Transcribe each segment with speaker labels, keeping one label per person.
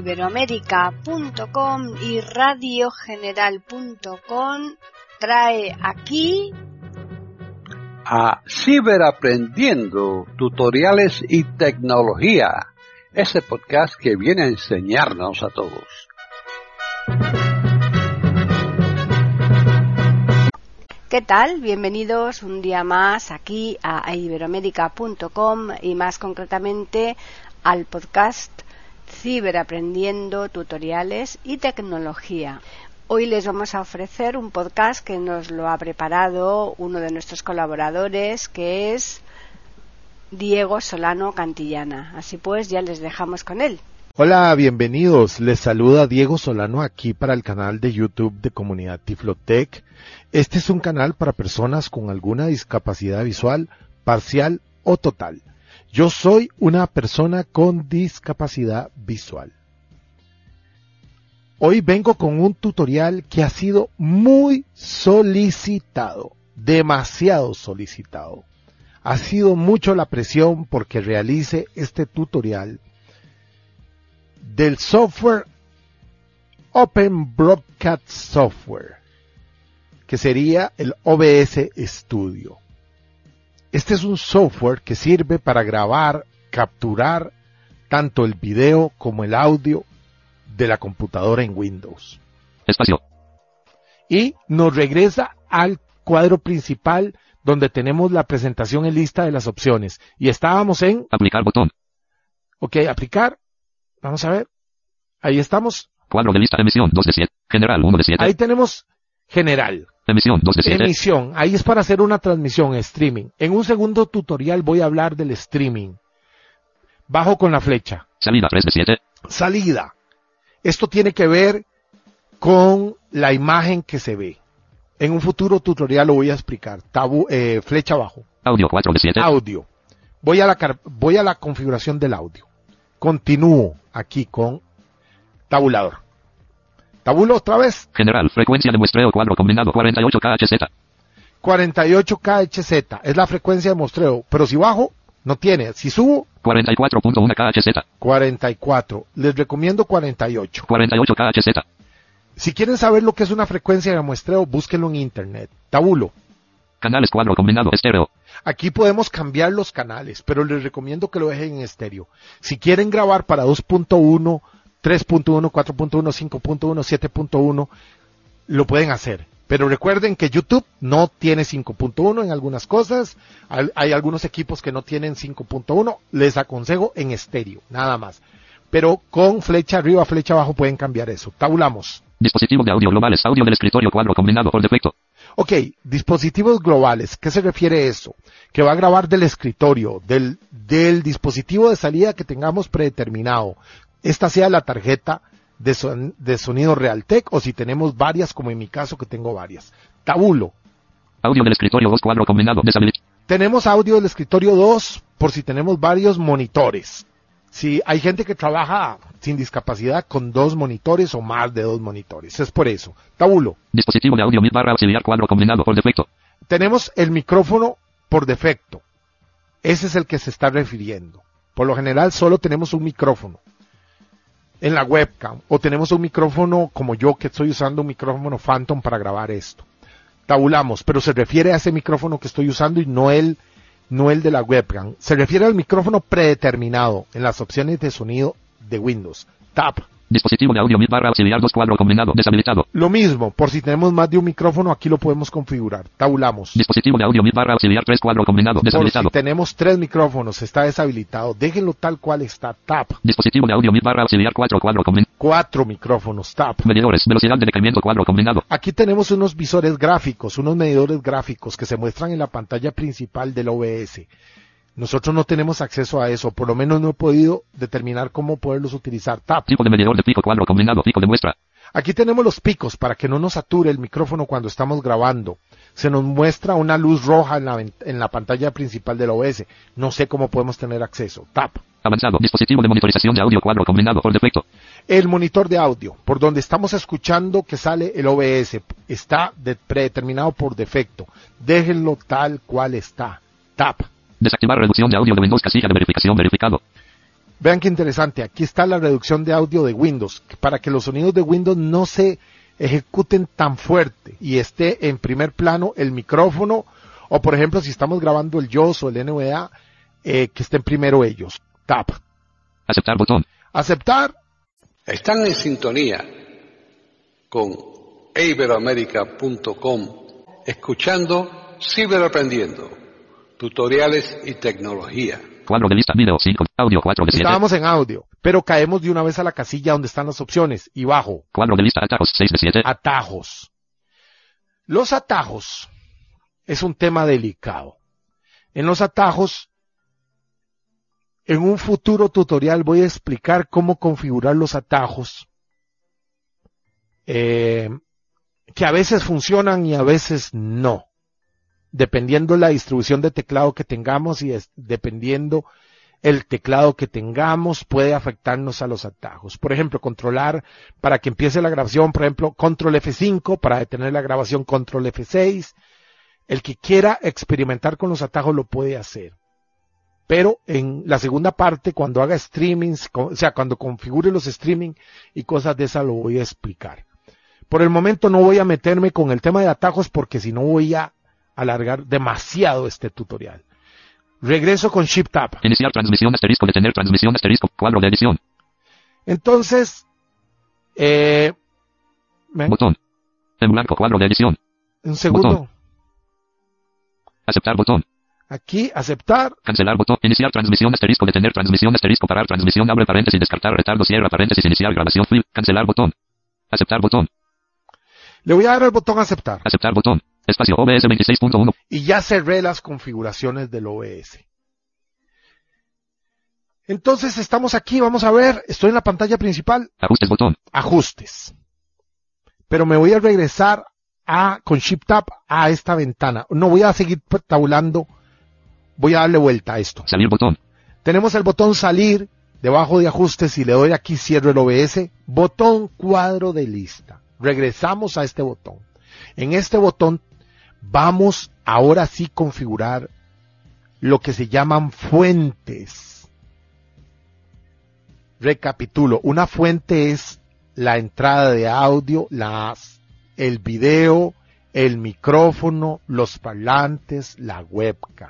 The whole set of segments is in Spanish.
Speaker 1: iberoamérica.com y radiogeneral.com trae aquí
Speaker 2: a Ciberaprendiendo, tutoriales y tecnología, ese podcast que viene a enseñarnos a todos.
Speaker 1: ¿Qué tal? Bienvenidos un día más aquí a iberoamérica.com y más concretamente al podcast Ciberaprendiendo, tutoriales y tecnología. Hoy les vamos a ofrecer un podcast que nos lo ha preparado uno de nuestros colaboradores, que es Diego Solano Cantillana. Así pues, ya les dejamos con él.
Speaker 3: Hola, bienvenidos. Les saluda Diego Solano aquí para el canal de YouTube de Comunidad Tiflotec. Este es un canal para personas con alguna discapacidad visual, parcial o total. Yo soy una persona con discapacidad visual. Hoy vengo con un tutorial que ha sido muy solicitado, demasiado solicitado. Ha sido mucho la presión porque realice este tutorial del software Open Broadcast Software, que sería el OBS Studio. Este es un software que sirve para grabar, capturar tanto el video como el audio de la computadora en Windows.
Speaker 4: Espacio.
Speaker 3: Y nos regresa al cuadro principal donde tenemos la presentación en lista de las opciones. Y estábamos en...
Speaker 4: Aplicar botón.
Speaker 3: Ok, aplicar. Vamos a ver. Ahí estamos.
Speaker 4: Cuadro de lista, emisión 2 de 7. General 1 de 7.
Speaker 3: Ahí tenemos general.
Speaker 4: Emisión 2 de 7.
Speaker 3: Emisión. Ahí es para hacer una transmisión, streaming. En un segundo tutorial voy a hablar del streaming. Bajo con la flecha.
Speaker 4: Salida 3 de 7.
Speaker 3: Salida. Esto tiene que ver con la imagen que se ve. En un futuro tutorial lo voy a explicar. Flecha abajo.
Speaker 4: Audio 4 de 7.
Speaker 3: Audio. Voy a la configuración del audio. Continúo aquí con tabulador. Tabulo otra vez.
Speaker 4: General, frecuencia de muestreo cuadro combinado 48 kHz.
Speaker 3: 48 kHz es la frecuencia de muestreo, pero si bajo, no tiene. Si subo,
Speaker 4: 44.1 kHz.
Speaker 3: 44. Les recomiendo 48.
Speaker 4: 48 kHz.
Speaker 3: Si quieren saber lo que es una frecuencia de muestreo, búsquenlo en internet. Tabulo.
Speaker 4: Canales cuadro combinado estéreo.
Speaker 3: Aquí podemos cambiar los canales, pero les recomiendo que lo dejen en estéreo. Si quieren grabar para 2.1, 3.1, 4.1, 5.1, 7.1, lo pueden hacer. Pero recuerden que YouTube no tiene 5.1 en algunas cosas. Hay algunos equipos que no tienen 5.1. Les aconsejo en estéreo, nada más. Pero con flecha arriba, flecha abajo pueden cambiar eso. Tabulamos.
Speaker 4: Dispositivo de audio globales, audio del escritorio cuadro combinado por defecto.
Speaker 3: Ok, dispositivos globales. ¿Qué se refiere eso? Que va a grabar del escritorio, del dispositivo de salida que tengamos predeterminado. Esta sea la tarjeta de sonido Realtek, o si tenemos varias, como en mi caso que tengo varias. Tabulo.
Speaker 4: Audio del escritorio 2 cuadro combinado deshabilitado.
Speaker 3: Tenemos audio del escritorio 2 por si tenemos varios monitores. Si hay gente que trabaja sin discapacidad con 2 monitores o más de 2 monitores. Es por eso. Tabulo.
Speaker 4: Dispositivo de audio mid barra auxiliar cuadro combinado por defecto.
Speaker 3: Tenemos el micrófono por defecto. Ese es el que se está refiriendo. Por lo general solo tenemos un micrófono en la webcam, o tenemos un micrófono como yo, que estoy usando un micrófono Phantom para grabar esto. Tabulamos, pero se refiere a ese micrófono que estoy usando y no el de la webcam. Se refiere al micrófono predeterminado en las opciones de sonido de Windows. Tab.
Speaker 4: Dispositivo de audio mid barra auxiliar 2 cuadro combinado deshabilitado.
Speaker 3: Lo mismo, por si tenemos más de un micrófono, aquí lo podemos configurar. Tabulamos.
Speaker 4: Dispositivo de audio mid barra auxiliar 3 cuadro combinado deshabilitado.
Speaker 3: Por si tenemos 3 micrófonos, está deshabilitado. Déjenlo tal cual está. Tab.
Speaker 4: Dispositivo de audio mid barra auxiliar 4 cuadro combinado.
Speaker 3: 4 micrófonos. Tab.
Speaker 4: Medidores, velocidad de decremento cuadro combinado.
Speaker 3: Aquí tenemos unos visores gráficos, unos medidores gráficos que se muestran en la pantalla principal del OBS. Nosotros no tenemos acceso a eso, por lo menos no he podido determinar cómo poderlos utilizar. Tab.
Speaker 4: Tipo de medidor de pico cuadro combinado, pico de muestra.
Speaker 3: Aquí tenemos los picos para que no nos sature el micrófono cuando estamos grabando. Se nos muestra una luz roja en la pantalla principal del OBS. No sé cómo podemos tener acceso. Tab.
Speaker 4: Avanzado, dispositivo de monitorización de audio cuadro combinado por defecto.
Speaker 3: El monitor de audio, por donde estamos escuchando que sale el OBS, está predeterminado por defecto. Déjenlo tal cual está. Tab.
Speaker 4: Desactivar reducción de audio de Windows, casilla de verificación verificado.
Speaker 3: Vean qué interesante, aquí está la reducción de audio de Windows, para que los sonidos de Windows no se ejecuten tan fuerte y esté en primer plano el micrófono, o por ejemplo si estamos grabando el JAWS o el NVDA, que estén primero ellos. Tap.
Speaker 4: Aceptar botón.
Speaker 3: Aceptar.
Speaker 2: Están en sintonía con iberoamerica.com, escuchando Ciberaprendiendo, tutoriales y tecnología.
Speaker 4: Cuadro de lista, video 5, audio 4 de 7.
Speaker 3: Estábamos en audio, pero caemos de una vez a la casilla donde están las opciones y bajo.
Speaker 4: Cuadro de lista, atajos 6 de 7.
Speaker 3: Atajos. Los atajos es un tema delicado. En los atajos, en un futuro tutorial voy a explicar cómo configurar los atajos, que a veces funcionan y a veces no, dependiendo la distribución de teclado que tengamos y dependiendo el teclado que tengamos puede afectarnos a los atajos. Por ejemplo, controlar para que empiece la grabación, por ejemplo, control F5, para detener la grabación, control F6. El que quiera experimentar con los atajos lo puede hacer. Pero en la segunda parte, cuando haga streamings, o sea, cuando configure los streaming y cosas de esas, lo voy a explicar. Por el momento no voy a meterme con el tema de atajos porque si no voy a alargar demasiado este tutorial. Regreso con Shift Tab.
Speaker 4: Iniciar transmisión asterisco, detener transmisión asterisco, cuadro de edición.
Speaker 3: Entonces,
Speaker 4: botón. En blanco, cuadro de edición.
Speaker 3: Un segundo.
Speaker 4: Botón. Aceptar botón.
Speaker 3: Aquí, aceptar.
Speaker 4: Cancelar botón. Iniciar transmisión asterisco, detener transmisión asterisco, parar transmisión, abre paréntesis, descartar retardo, cierra paréntesis, iniciar grabación, flip, cancelar botón. Aceptar botón.
Speaker 3: Le voy a dar el botón aceptar.
Speaker 4: Aceptar botón. Espacio OBS 26.1.
Speaker 3: Y ya cerré las configuraciones del OBS. Entonces estamos aquí, vamos a ver, estoy en la pantalla principal.
Speaker 4: Ajustes botón.
Speaker 3: Ajustes. Pero me voy a regresar con Shift Tab a esta ventana. No voy a seguir tabulando, voy a darle vuelta a esto.
Speaker 4: Salir botón.
Speaker 3: Tenemos el botón salir, debajo de ajustes y le doy aquí, cierro el OBS. Botón cuadro de lista. Regresamos a este botón. En este botón vamos ahora sí configurar lo que se llaman fuentes. Recapitulo, una fuente es la entrada de audio, el video, el micrófono, los parlantes, la webcam.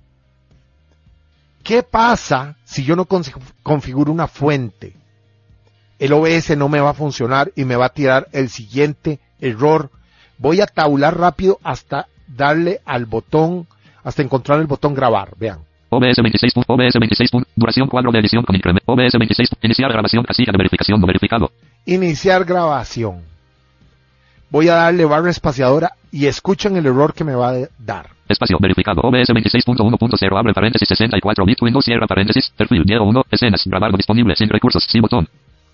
Speaker 3: ¿Qué pasa si yo no configuro una fuente? El OBS no me va a funcionar y me va a tirar el siguiente error. Voy a tabular rápido hasta darle al botón, hasta encontrar el botón grabar. Vean.
Speaker 4: OBS 26. OBS 26. Duración cuadro de edición con incremento. OBS 26. Iniciar grabación, casilla de verificación no verificado. Iniciar
Speaker 3: grabación. Voy a darle barra espaciadora y escuchen el error que me va a dar.
Speaker 4: Espacio verificado. OBS 26.1.0 abre paréntesis 64 bit Windows cierra paréntesis. Perfil Diego 1. Escenas. Grabar no disponible. Sin recursos. Sin botón.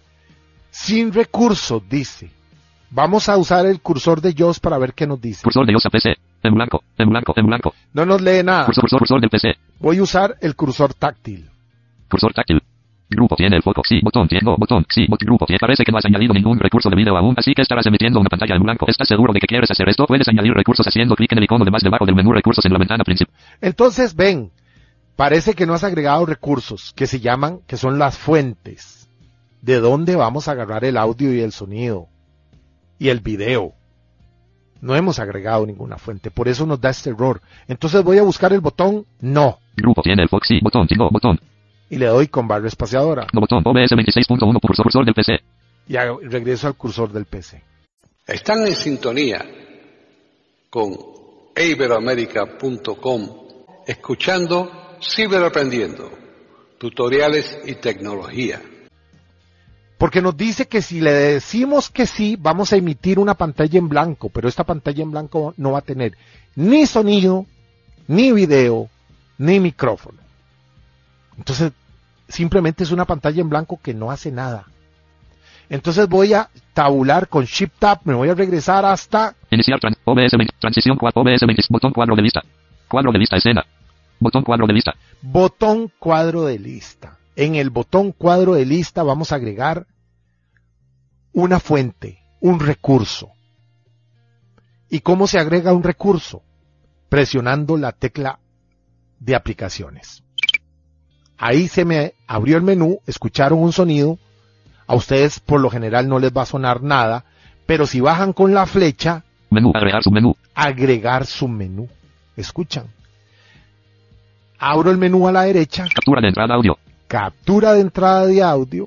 Speaker 3: Sin recursos, dice. Vamos a usar el cursor de JAWS para ver qué nos dice.
Speaker 4: Cursor de JAWS a PC. En blanco, en blanco, en blanco.
Speaker 3: No nos lee nada.
Speaker 4: Cursor del PC.
Speaker 3: Voy a usar el cursor táctil.
Speaker 4: Cursor táctil. Grupo tiene el foco. Sí, botón, tiene botón. Sí, grupo tiene. Parece que no has añadido ningún recurso de video aún, así que estarás emitiendo una pantalla en blanco. ¿Estás seguro de que quieres hacer esto? Puedes añadir recursos haciendo clic en el icono de más debajo del menú recursos en la ventana principal.
Speaker 3: Entonces, ven, parece que no has agregado recursos que son las fuentes. ¿De dónde vamos a agarrar el audio y el sonido? Y el video. No hemos agregado ninguna fuente, por eso nos da este error. Entonces voy a buscar el botón no.
Speaker 4: Grupo tiene el foco. Sí, botón, tengo botón.
Speaker 3: Y le doy con barra espaciadora.
Speaker 4: No botón, OBS 26.1 cursor del PC.
Speaker 3: Y regreso al cursor del PC.
Speaker 2: Están en sintonía con iberoamerica.com, escuchando Ciberaprendiendo, tutoriales y tecnología.
Speaker 3: Porque nos dice que si le decimos que sí, vamos a emitir una pantalla en blanco, pero esta pantalla en blanco no va a tener ni sonido, ni video, ni micrófono. Entonces, simplemente es una pantalla en blanco que no hace nada. Entonces voy a tabular con Shift Tab, me voy a regresar hasta...
Speaker 4: Iniciar OBS 20, transición OBS 20, botón cuadro de lista. Cuadro de lista escena. Botón cuadro de lista.
Speaker 3: Botón cuadro de lista. En el botón cuadro de lista vamos a agregar una fuente, un recurso. ¿Y cómo se agrega un recurso? Presionando la tecla de aplicaciones. Ahí se me abrió el menú, escucharon un sonido, a ustedes por lo general no les va a sonar nada, pero si bajan con la flecha,
Speaker 4: Menú, agregar submenú.
Speaker 3: agregar su menú. Escuchan. Abro el menú a la derecha,
Speaker 4: Captura de entrada audio.
Speaker 3: captura de entrada de audio,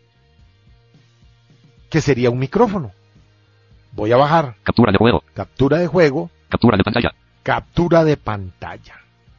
Speaker 3: que sería un micrófono. Voy a bajar,
Speaker 4: Captura de juego.
Speaker 3: captura de juego,
Speaker 4: Captura de pantalla.
Speaker 3: captura de pantalla.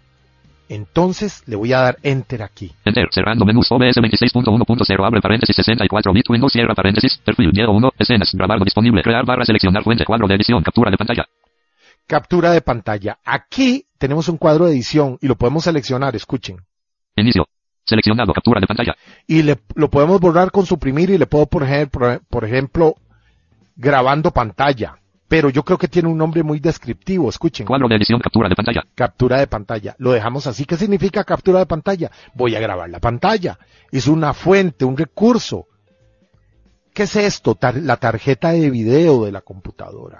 Speaker 3: Entonces le voy a dar Enter aquí.
Speaker 4: Enter, cerrando menús OBS 26.1.0, abre paréntesis 64 bit Windows, cierra paréntesis, perfil, Diego 1, escenas, grabar no disponible, crear barra, seleccionar fuente, cuadro de edición, captura de pantalla.
Speaker 3: Captura de pantalla. Aquí tenemos un cuadro de edición y lo podemos seleccionar, escuchen.
Speaker 4: Inicio. Seleccionado, captura de pantalla.
Speaker 3: Y lo podemos borrar con suprimir y le puedo poner, por ejemplo, grabando pantalla. Pero yo creo que tiene un nombre muy descriptivo, escuchen.
Speaker 4: Cuadro de edición, captura de pantalla.
Speaker 3: Captura de pantalla. Lo dejamos así. ¿Qué significa captura de pantalla? Voy a grabar la pantalla. Es una fuente, un recurso. ¿Qué es esto? La tarjeta de video de la computadora.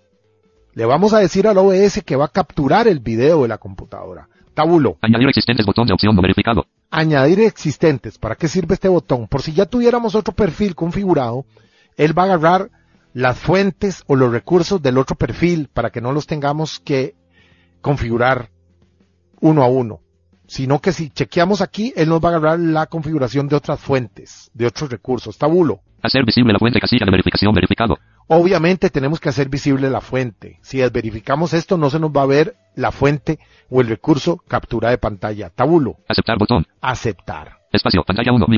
Speaker 3: Le vamos a decir al OBS que va a capturar el video de la computadora. Tabulo.
Speaker 4: Añadir existentes, botón de opción no verificado.
Speaker 3: Añadir existentes. ¿Para qué sirve este botón? Por si ya tuviéramos otro perfil configurado, él va a agarrar las fuentes o los recursos del otro perfil para que no los tengamos que configurar uno a uno, sino que si chequeamos aquí, él nos va a agarrar la configuración de otras fuentes, de otros recursos. Tabulo.
Speaker 4: Hacer visible la fuente, casilla de verificación verificado.
Speaker 3: Obviamente tenemos que hacer visible la fuente. Si desverificamos esto, no se nos va a ver la fuente o el recurso captura de pantalla. Tabulo.
Speaker 4: Aceptar botón.
Speaker 3: Aceptar.
Speaker 4: Espacio, pantalla 1,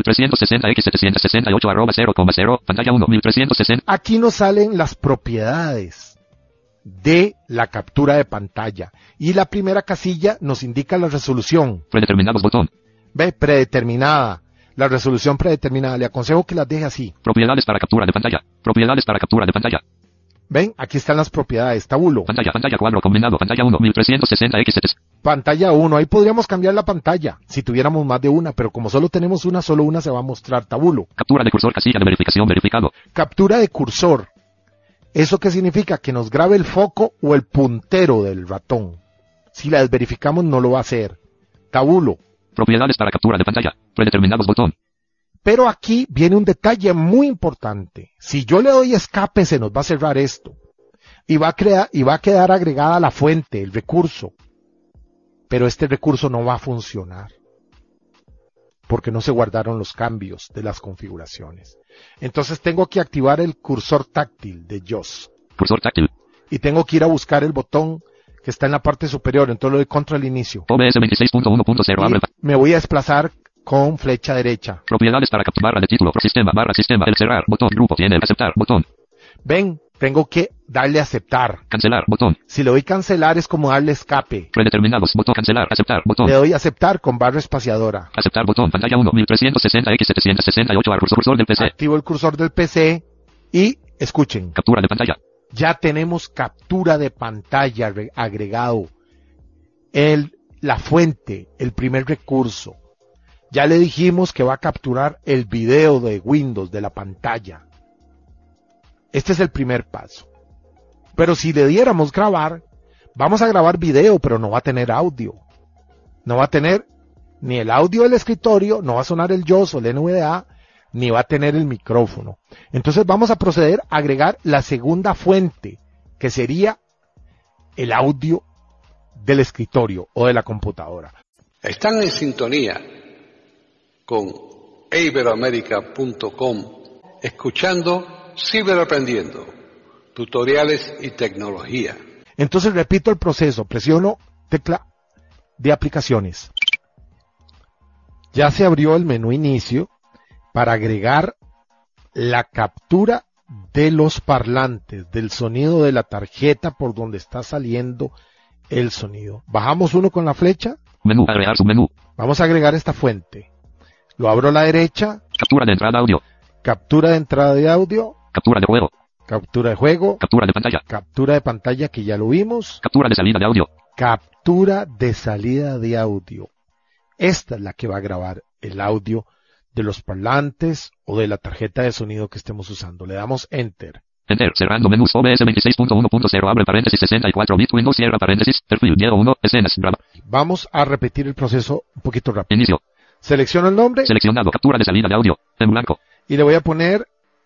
Speaker 4: 1360x768 arroba 0,0, pantalla 1, 1360.
Speaker 3: Aquí nos salen las propiedades de la captura de pantalla. Y la primera casilla nos indica la resolución.
Speaker 4: Predeterminados botón.
Speaker 3: Ve, predeterminada. La resolución predeterminada. Le aconsejo que las deje así.
Speaker 4: Propiedades para captura de pantalla. Propiedades para captura de pantalla.
Speaker 3: Ven, aquí están las propiedades. Tabulo.
Speaker 4: Pantalla, pantalla cuadro combinado, pantalla 1, 1360x7.
Speaker 3: Pantalla 1. Ahí podríamos cambiar la pantalla si tuviéramos más de una, pero como solo tenemos una, solo una se va a mostrar. Tabulo.
Speaker 4: Captura de cursor, casilla de verificación verificado.
Speaker 3: Captura de cursor. ¿Eso qué significa? Que nos grabe el foco o el puntero del ratón. Si la desverificamos no lo va a hacer. Tabulo.
Speaker 4: Propiedades para captura de pantalla. Predeterminados botón.
Speaker 3: Pero aquí viene un detalle muy importante. Si yo le doy escape, se nos va a cerrar esto. Y va a quedar agregada la fuente, el recurso. Pero este recurso no va a funcionar. Porque no se guardaron los cambios de las configuraciones. Entonces tengo que activar el cursor táctil de JAWS.
Speaker 4: Cursor táctil.
Speaker 3: Y tengo que ir a buscar el botón que está en la parte superior. Entonces lo doy contra el inicio.
Speaker 4: OBS 26.1.0, abre.
Speaker 3: Me voy a desplazar con flecha derecha.
Speaker 4: Propiedades para capturar, barra de título, sistema, el cerrar, botón, grupo, tiene, aceptar, botón.
Speaker 3: Ven, tengo que darle aceptar.
Speaker 4: Cancelar, botón.
Speaker 3: Si le doy cancelar es como darle escape.
Speaker 4: Predeterminados, botón, cancelar, aceptar, botón.
Speaker 3: Le doy aceptar con barra espaciadora.
Speaker 4: Aceptar, botón, pantalla 1, 1360x768, cursor del PC.
Speaker 3: Activo el cursor del PC y escuchen.
Speaker 4: Captura de pantalla.
Speaker 3: Ya tenemos captura de pantalla agregado. La fuente, el primer recurso. Ya le dijimos que va a capturar el video de Windows de la pantalla. Este es el primer paso. Pero si le diéramos grabar, vamos a grabar video, pero no va a tener audio. No va a tener ni el audio del escritorio, no va a sonar el JAWS o el NVDA, ni va a tener el micrófono. Entonces vamos a proceder a agregar la segunda fuente, que sería el audio del escritorio o de la computadora.
Speaker 2: Están en sintonía con iberoamerica.com, escuchando Ciberaprendiendo, tutoriales y tecnología.
Speaker 3: Entonces repito el proceso, presiono tecla de aplicaciones. Ya se abrió el menú inicio para agregar la captura de los parlantes, del sonido de la tarjeta por donde está saliendo el sonido. Bajamos uno con la flecha.
Speaker 4: Menú, agregar submenú.
Speaker 3: Vamos a agregar esta fuente. Lo abro a la derecha.
Speaker 4: Captura de entrada audio.
Speaker 3: Captura de entrada de audio.
Speaker 4: Captura de juego.
Speaker 3: Captura de juego.
Speaker 4: Captura de pantalla.
Speaker 3: Captura de pantalla que ya lo vimos.
Speaker 4: Captura de salida de audio.
Speaker 3: Captura de salida de audio. Esta es la que va a grabar el audio de los parlantes o de la tarjeta de sonido que estemos usando. Le damos Enter.
Speaker 4: Enter, cerrando menús OBS 26.1.0, abre paréntesis 64 bit Windows, cierra paréntesis, perfil, Diego 1, escenas, graba.
Speaker 3: Vamos a repetir el proceso un poquito rápido.
Speaker 4: Inicio.
Speaker 3: Selecciono el nombre.
Speaker 4: Seleccionado. Captura de salida de audio. En blanco.
Speaker 3: Y le voy a poner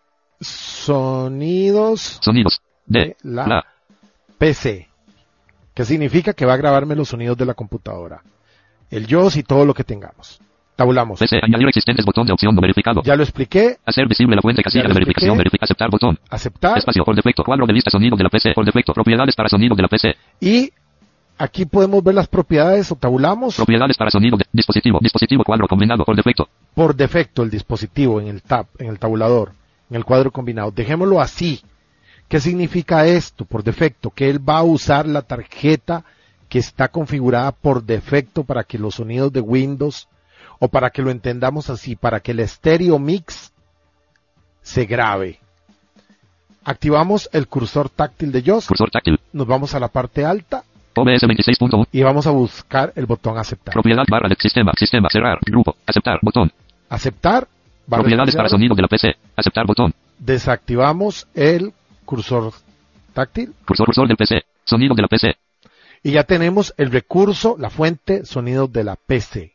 Speaker 3: sonidos.
Speaker 4: Sonidos. De
Speaker 3: la PC. Que significa que va a grabarme los sonidos de la computadora. El JAWS y todo lo que tengamos. Tabulamos.
Speaker 4: PC. Añadir existentes. Botón de opción no verificado.
Speaker 3: Ya lo expliqué.
Speaker 4: Hacer visible la fuente casilla de verificación. Aceptar botón.
Speaker 3: Aceptar.
Speaker 4: Espacio por defecto. Cuadro de lista sonido de la PC. Por defecto. Propiedades para sonido de la PC.
Speaker 3: Y aquí podemos ver las propiedades o tabulamos.
Speaker 4: Propiedades para sonido de dispositivo. Dispositivo cuadro combinado por defecto.
Speaker 3: Por defecto el dispositivo en el en el tabulador, en el cuadro combinado. Dejémoslo así. ¿Qué significa esto? Por defecto, que él va a usar la tarjeta que está configurada por defecto para que los sonidos de Windows, o para que lo entendamos así, para que el stereo mix se grabe. Activamos el cursor táctil de JAWS.
Speaker 4: Cursor táctil.
Speaker 3: Nos vamos a la parte alta.
Speaker 4: OBS 26.1.
Speaker 3: Y vamos a buscar el botón aceptar.
Speaker 4: Propiedad barra de sistema. Sistema. Cerrar. Grupo. Aceptar. Botón.
Speaker 3: Aceptar.
Speaker 4: Propiedades para sonido de la PC. Aceptar botón.
Speaker 3: Desactivamos el cursor táctil.
Speaker 4: Cursor del PC. Sonido de la PC.
Speaker 3: Y ya tenemos el recurso, la fuente, sonido de la PC.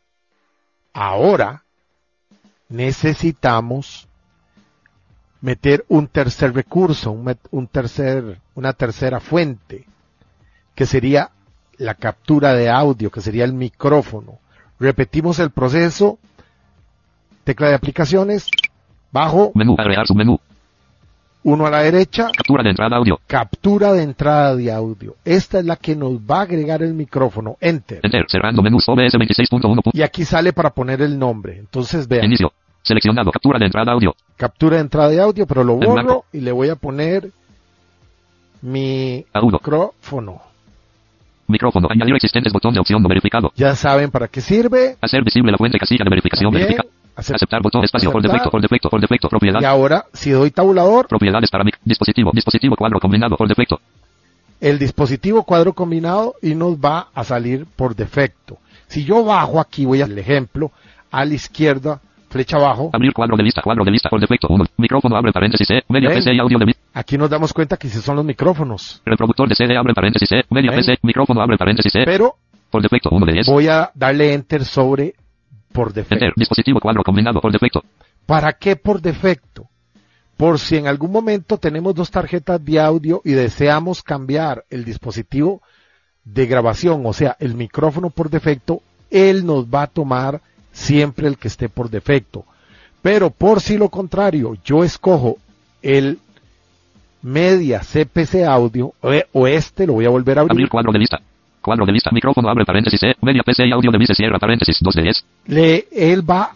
Speaker 3: Ahora necesitamos meter un tercer recurso, una tercera fuente, que sería la captura de audio, que sería el micrófono. Repetimos el proceso. Tecla de aplicaciones. Bajo.
Speaker 4: Menú. Agregar submenú.
Speaker 3: Uno a la derecha.
Speaker 4: Captura de entrada audio.
Speaker 3: Captura de entrada de audio. Esta es la que nos va a agregar el micrófono. Enter.
Speaker 4: Enter. Cerrando menús. OBS 26.1.
Speaker 3: Y aquí sale para poner el nombre. Entonces vean.
Speaker 4: Inicio. Seleccionado. Captura de entrada audio.
Speaker 3: Captura de entrada de audio, pero lo borro
Speaker 4: blanco.
Speaker 3: y le voy a poner mi
Speaker 4: Agudo.
Speaker 3: micrófono.
Speaker 4: Micrófono. Añadir existentes. Botón de opción no verificado.
Speaker 3: Ya saben para qué sirve.
Speaker 4: Hacer visible la fuente casilla de verificación.
Speaker 3: Bien.
Speaker 4: Verifica. Aceptar botón. Espacio.
Speaker 3: Aceptar.
Speaker 4: Por defecto. Propiedad.
Speaker 3: Y ahora, si doy tabulador,
Speaker 4: Propiedades para dispositivo. Dispositivo cuadro combinado por defecto.
Speaker 3: el dispositivo cuadro combinado y nos va a salir por defecto. Si yo bajo aquí, voy al ejemplo, a la izquierda, flecha abajo.
Speaker 4: Abrir cuadro de lista por defecto. 1. Micrófono abre paréntesis C. Media
Speaker 3: ¿Ven?
Speaker 4: PC y audio de
Speaker 3: Aquí nos damos cuenta que si son los micrófonos.
Speaker 4: reproductor de CD abre paréntesis C. Media
Speaker 3: ¿Ven?
Speaker 4: PC. Micrófono abre paréntesis C.
Speaker 3: Pero
Speaker 4: Por defecto 1 de 10.
Speaker 3: voy a darle enter sobre por defecto.
Speaker 4: Enter. Dispositivo cuadro combinado por defecto.
Speaker 3: ¿Para qué por defecto? Por si en algún momento tenemos dos tarjetas de audio y deseamos cambiar el dispositivo de grabación, o sea, el micrófono por defecto, él nos va a tomar siempre el que esté por defecto. Pero por si lo contrario, yo escojo el media CPC audio, o este lo voy a volver a abrir.
Speaker 4: Abrir cuadro de lista. Cuadro de lista. Micrófono abre paréntesis C. Media PC y audio de se cierra paréntesis 2 de 10.
Speaker 3: Él va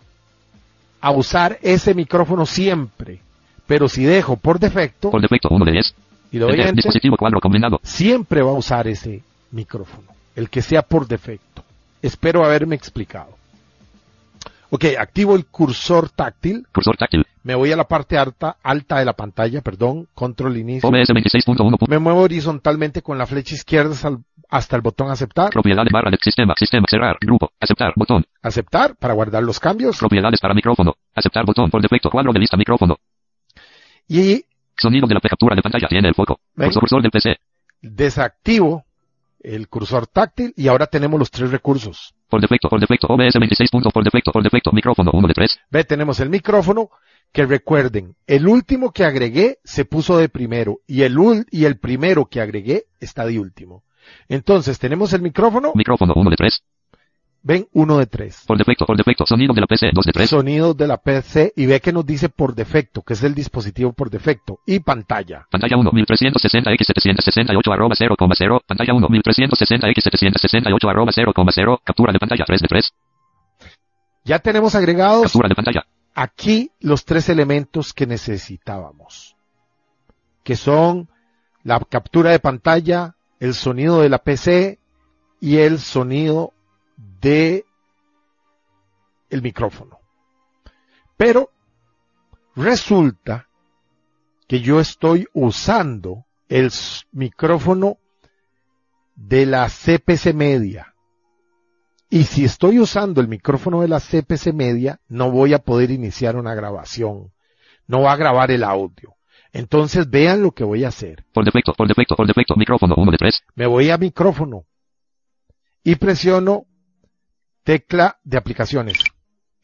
Speaker 3: a usar ese micrófono siempre. Pero si dejo por defecto,
Speaker 4: Por defecto 1 de 10.
Speaker 3: y le doy
Speaker 4: Enter.
Speaker 3: enter,
Speaker 4: Dispositivo cuadro combinado.
Speaker 3: siempre va a usar ese micrófono, el que sea por defecto. Espero haberme explicado. Ok, activo el cursor táctil,
Speaker 4: Cursor táctil.
Speaker 3: me voy a la parte alta de la pantalla, control inicio.
Speaker 4: OBS 26.1.
Speaker 3: Me muevo horizontalmente con la flecha izquierda hasta el botón aceptar.
Speaker 4: Propiedades barra de sistema. Sistema. Cerrar. Grupo. Aceptar. Botón.
Speaker 3: Aceptar para guardar los cambios.
Speaker 4: Propiedades para micrófono. Aceptar botón. Por defecto. Cuadro de lista. Micrófono.
Speaker 3: Y
Speaker 4: Sonido de la captura de pantalla. Tiene el foco.
Speaker 3: ¿Ven?
Speaker 4: Cursor del PC.
Speaker 3: desactivo el cursor táctil y ahora tenemos los tres recursos.
Speaker 4: Por defecto. OBS 26. Por defecto. Micrófono 1 de 3.
Speaker 3: Ve, tenemos el micrófono, que recuerden, el último que agregué se puso de primero y el primero que agregué está de último. Entonces tenemos el micrófono,
Speaker 4: Micrófono 1 de 3.
Speaker 3: ven, 1 de 3.
Speaker 4: Por defecto. Sonido de la PC 2 de 3.
Speaker 3: Sonido de la PC y ve que nos dice por defecto, que es el dispositivo por defecto. Y pantalla.
Speaker 4: Pantalla 1 1360x768 arroba 0,0. Pantalla 1 1360x768 arroba 0,0. Captura de pantalla 3 de 3.
Speaker 3: Ya tenemos agregados
Speaker 4: Captura de pantalla.
Speaker 3: aquí los tres elementos que necesitábamos, que son la captura de pantalla, el sonido de la PC y el sonido de el micrófono. Pero resulta que yo estoy usando el micrófono de la CPC media. Y si estoy usando el micrófono de la CPC media, no voy a poder iniciar una grabación. No va a grabar el audio. Entonces vean lo que voy a hacer.
Speaker 4: Por defecto. Micrófono 1 de 3.
Speaker 3: Me voy a micrófono y presiono tecla de aplicaciones.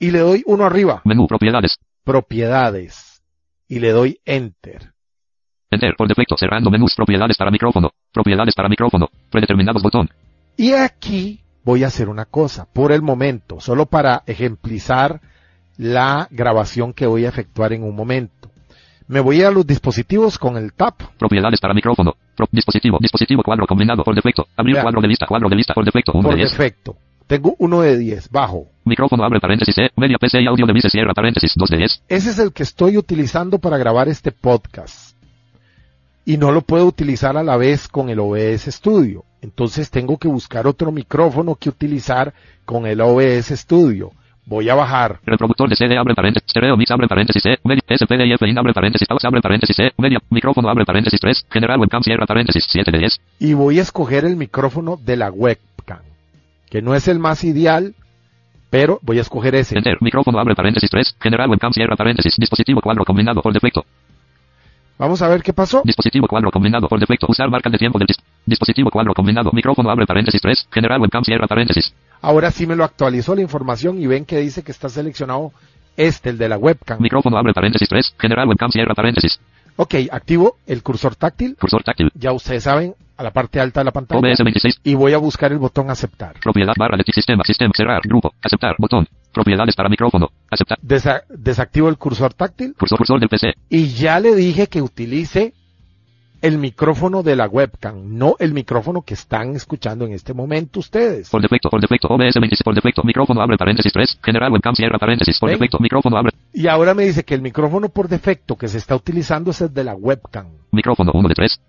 Speaker 3: y le doy uno arriba.
Speaker 4: Menú, propiedades.
Speaker 3: Propiedades. Y le doy Enter.
Speaker 4: Enter, por defecto, cerrando menús, propiedades para micrófono. Predeterminados botón.
Speaker 3: Y aquí voy a hacer una cosa, por el momento, solo para ejemplizar la grabación que voy a efectuar en un momento. Me voy a los dispositivos con el Tab.
Speaker 4: Propiedades para micrófono. Dispositivo cuadro combinado por defecto. Abrir cuadro de lista por defecto. 1
Speaker 3: Por
Speaker 4: de 10.
Speaker 3: defecto. Tengo 1 de 10, bajo.
Speaker 4: Micrófono abre paréntesis media PC y audio de vice cierra paréntesis 2 de 10.
Speaker 3: Ese es el que estoy utilizando para grabar este podcast. Y no lo puedo utilizar a la vez con el OBS Studio. Entonces tengo que buscar otro micrófono que utilizar con el OBS Studio. Voy a bajar.
Speaker 4: Reproductor de CD abre paréntesis, stereo mix abre paréntesis media, SPDIF in abre paréntesis, aux abre paréntesis media, micrófono abre paréntesis 3, general webcam cierra paréntesis 7 de 10.
Speaker 3: Y voy a escoger el micrófono de la webcam, que no es el más ideal, pero voy a escoger ese.
Speaker 4: Enter, micrófono abre paréntesis 3, general webcam cierra paréntesis, dispositivo cuadro combinado por defecto.
Speaker 3: Vamos a ver qué pasó.
Speaker 4: Dispositivo cuadro combinado por defecto, usar marca de tiempo del dispositivo cuadro combinado, micrófono abre paréntesis 3, general webcam cierra paréntesis.
Speaker 3: Ahora sí me lo actualizó la información y ven que dice que está seleccionado el de la webcam.
Speaker 4: Micrófono abre paréntesis 3, general webcam cierra paréntesis.
Speaker 3: Ok, activo el cursor táctil.
Speaker 4: Cursor táctil.
Speaker 3: Ya ustedes saben, a la parte alta de la pantalla.
Speaker 4: OBS 26.
Speaker 3: Y voy a buscar el botón aceptar.
Speaker 4: Propiedad barra de sistema, cerrar, grupo, aceptar, botón. Propiedades para micrófono, aceptar.
Speaker 3: Desactivo el cursor táctil.
Speaker 4: Cursor del PC.
Speaker 3: Y ya le dije que utilice el micrófono de la webcam, no el micrófono que están escuchando en este momento ustedes.
Speaker 4: Por defecto, OBS 26, por defecto, micrófono abre paréntesis 3, general webcam cierra paréntesis, por defecto, micrófono abre.
Speaker 3: Y ahora me dice que el micrófono por defecto que se está utilizando es el de la webcam.
Speaker 4: Micrófono 1 de 3.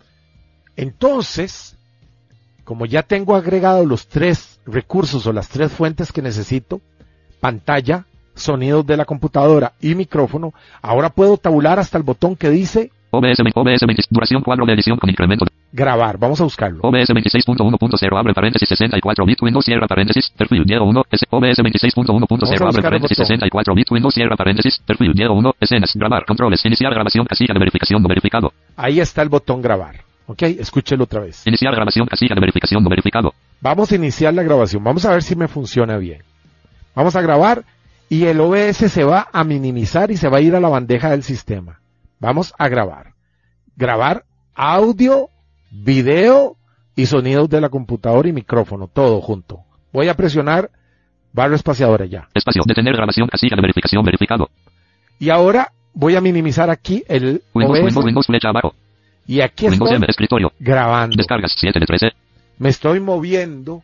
Speaker 3: Entonces, como ya tengo agregado los 3 recursos o las 3 fuentes que necesito, pantalla, sonidos de la computadora y micrófono, ahora puedo tabular hasta el botón que dice
Speaker 4: OBS 20, duración cuadro de edición con incremento.
Speaker 3: Grabar, vamos a buscarlo.
Speaker 4: OBS 26.1.0 abre paréntesis 64 bit Windows cierra paréntesis, perfil Diego 1, OBS 26.1.0 abre paréntesis 64 bit Windows cierra paréntesis, perfil Diego 1, escenas, grabar, controles, iniciar grabación, casilla de verificación no verificado.
Speaker 3: Ahí está el botón grabar. Ok, escúchelo otra vez.
Speaker 4: Iniciar grabación, casilla de verificación no verificado.
Speaker 3: Vamos a iniciar la grabación, vamos a ver si me funciona bien. Vamos a grabar y el OBS se va a minimizar y se va a ir a la bandeja del sistema. Vamos a grabar. Grabar audio, video y sonidos de la computadora y micrófono, todo junto. Voy a presionar barra espaciadora ya.
Speaker 4: Espacio, detener grabación, casilla de verificación verificado.
Speaker 3: Y ahora voy a minimizar aquí el
Speaker 4: Windows flecha abajo.
Speaker 3: Y aquí
Speaker 4: Windows
Speaker 3: estoy
Speaker 4: escritorio.
Speaker 3: grabando.
Speaker 4: Descargas 7 de 13.
Speaker 3: Me estoy moviendo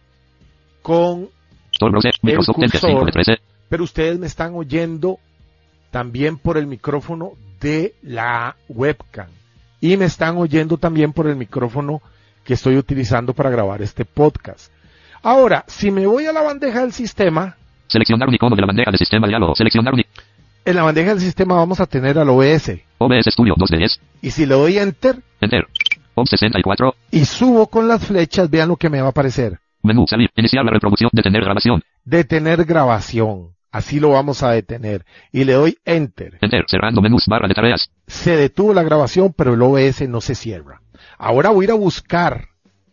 Speaker 3: con
Speaker 4: Store browser, Microsoft
Speaker 3: el
Speaker 4: Edge 5 de 13.
Speaker 3: Pero ustedes me están oyendo también por el micrófono de la webcam. Y me están oyendo también por el micrófono que estoy utilizando para grabar este podcast. Ahora, si me voy a la bandeja del sistema.
Speaker 4: Seleccionar un icono de la bandeja del sistema, diálogo. Seleccionar un
Speaker 3: En la bandeja del sistema vamos a tener al OBS.
Speaker 4: OBS Studio 2 de 10.
Speaker 3: Y si le doy Enter.
Speaker 4: Enter. OBS 64.
Speaker 3: Y subo con las flechas, vean lo que me va a aparecer.
Speaker 4: Menú, salir, iniciar la reproducción, detener grabación.
Speaker 3: Detener grabación. Así lo vamos a detener. Y le doy Enter.
Speaker 4: Enter, cerrando menús, barra de tareas.
Speaker 3: Se detuvo la grabación, pero el OBS no se cierra. Ahora voy a ir a buscar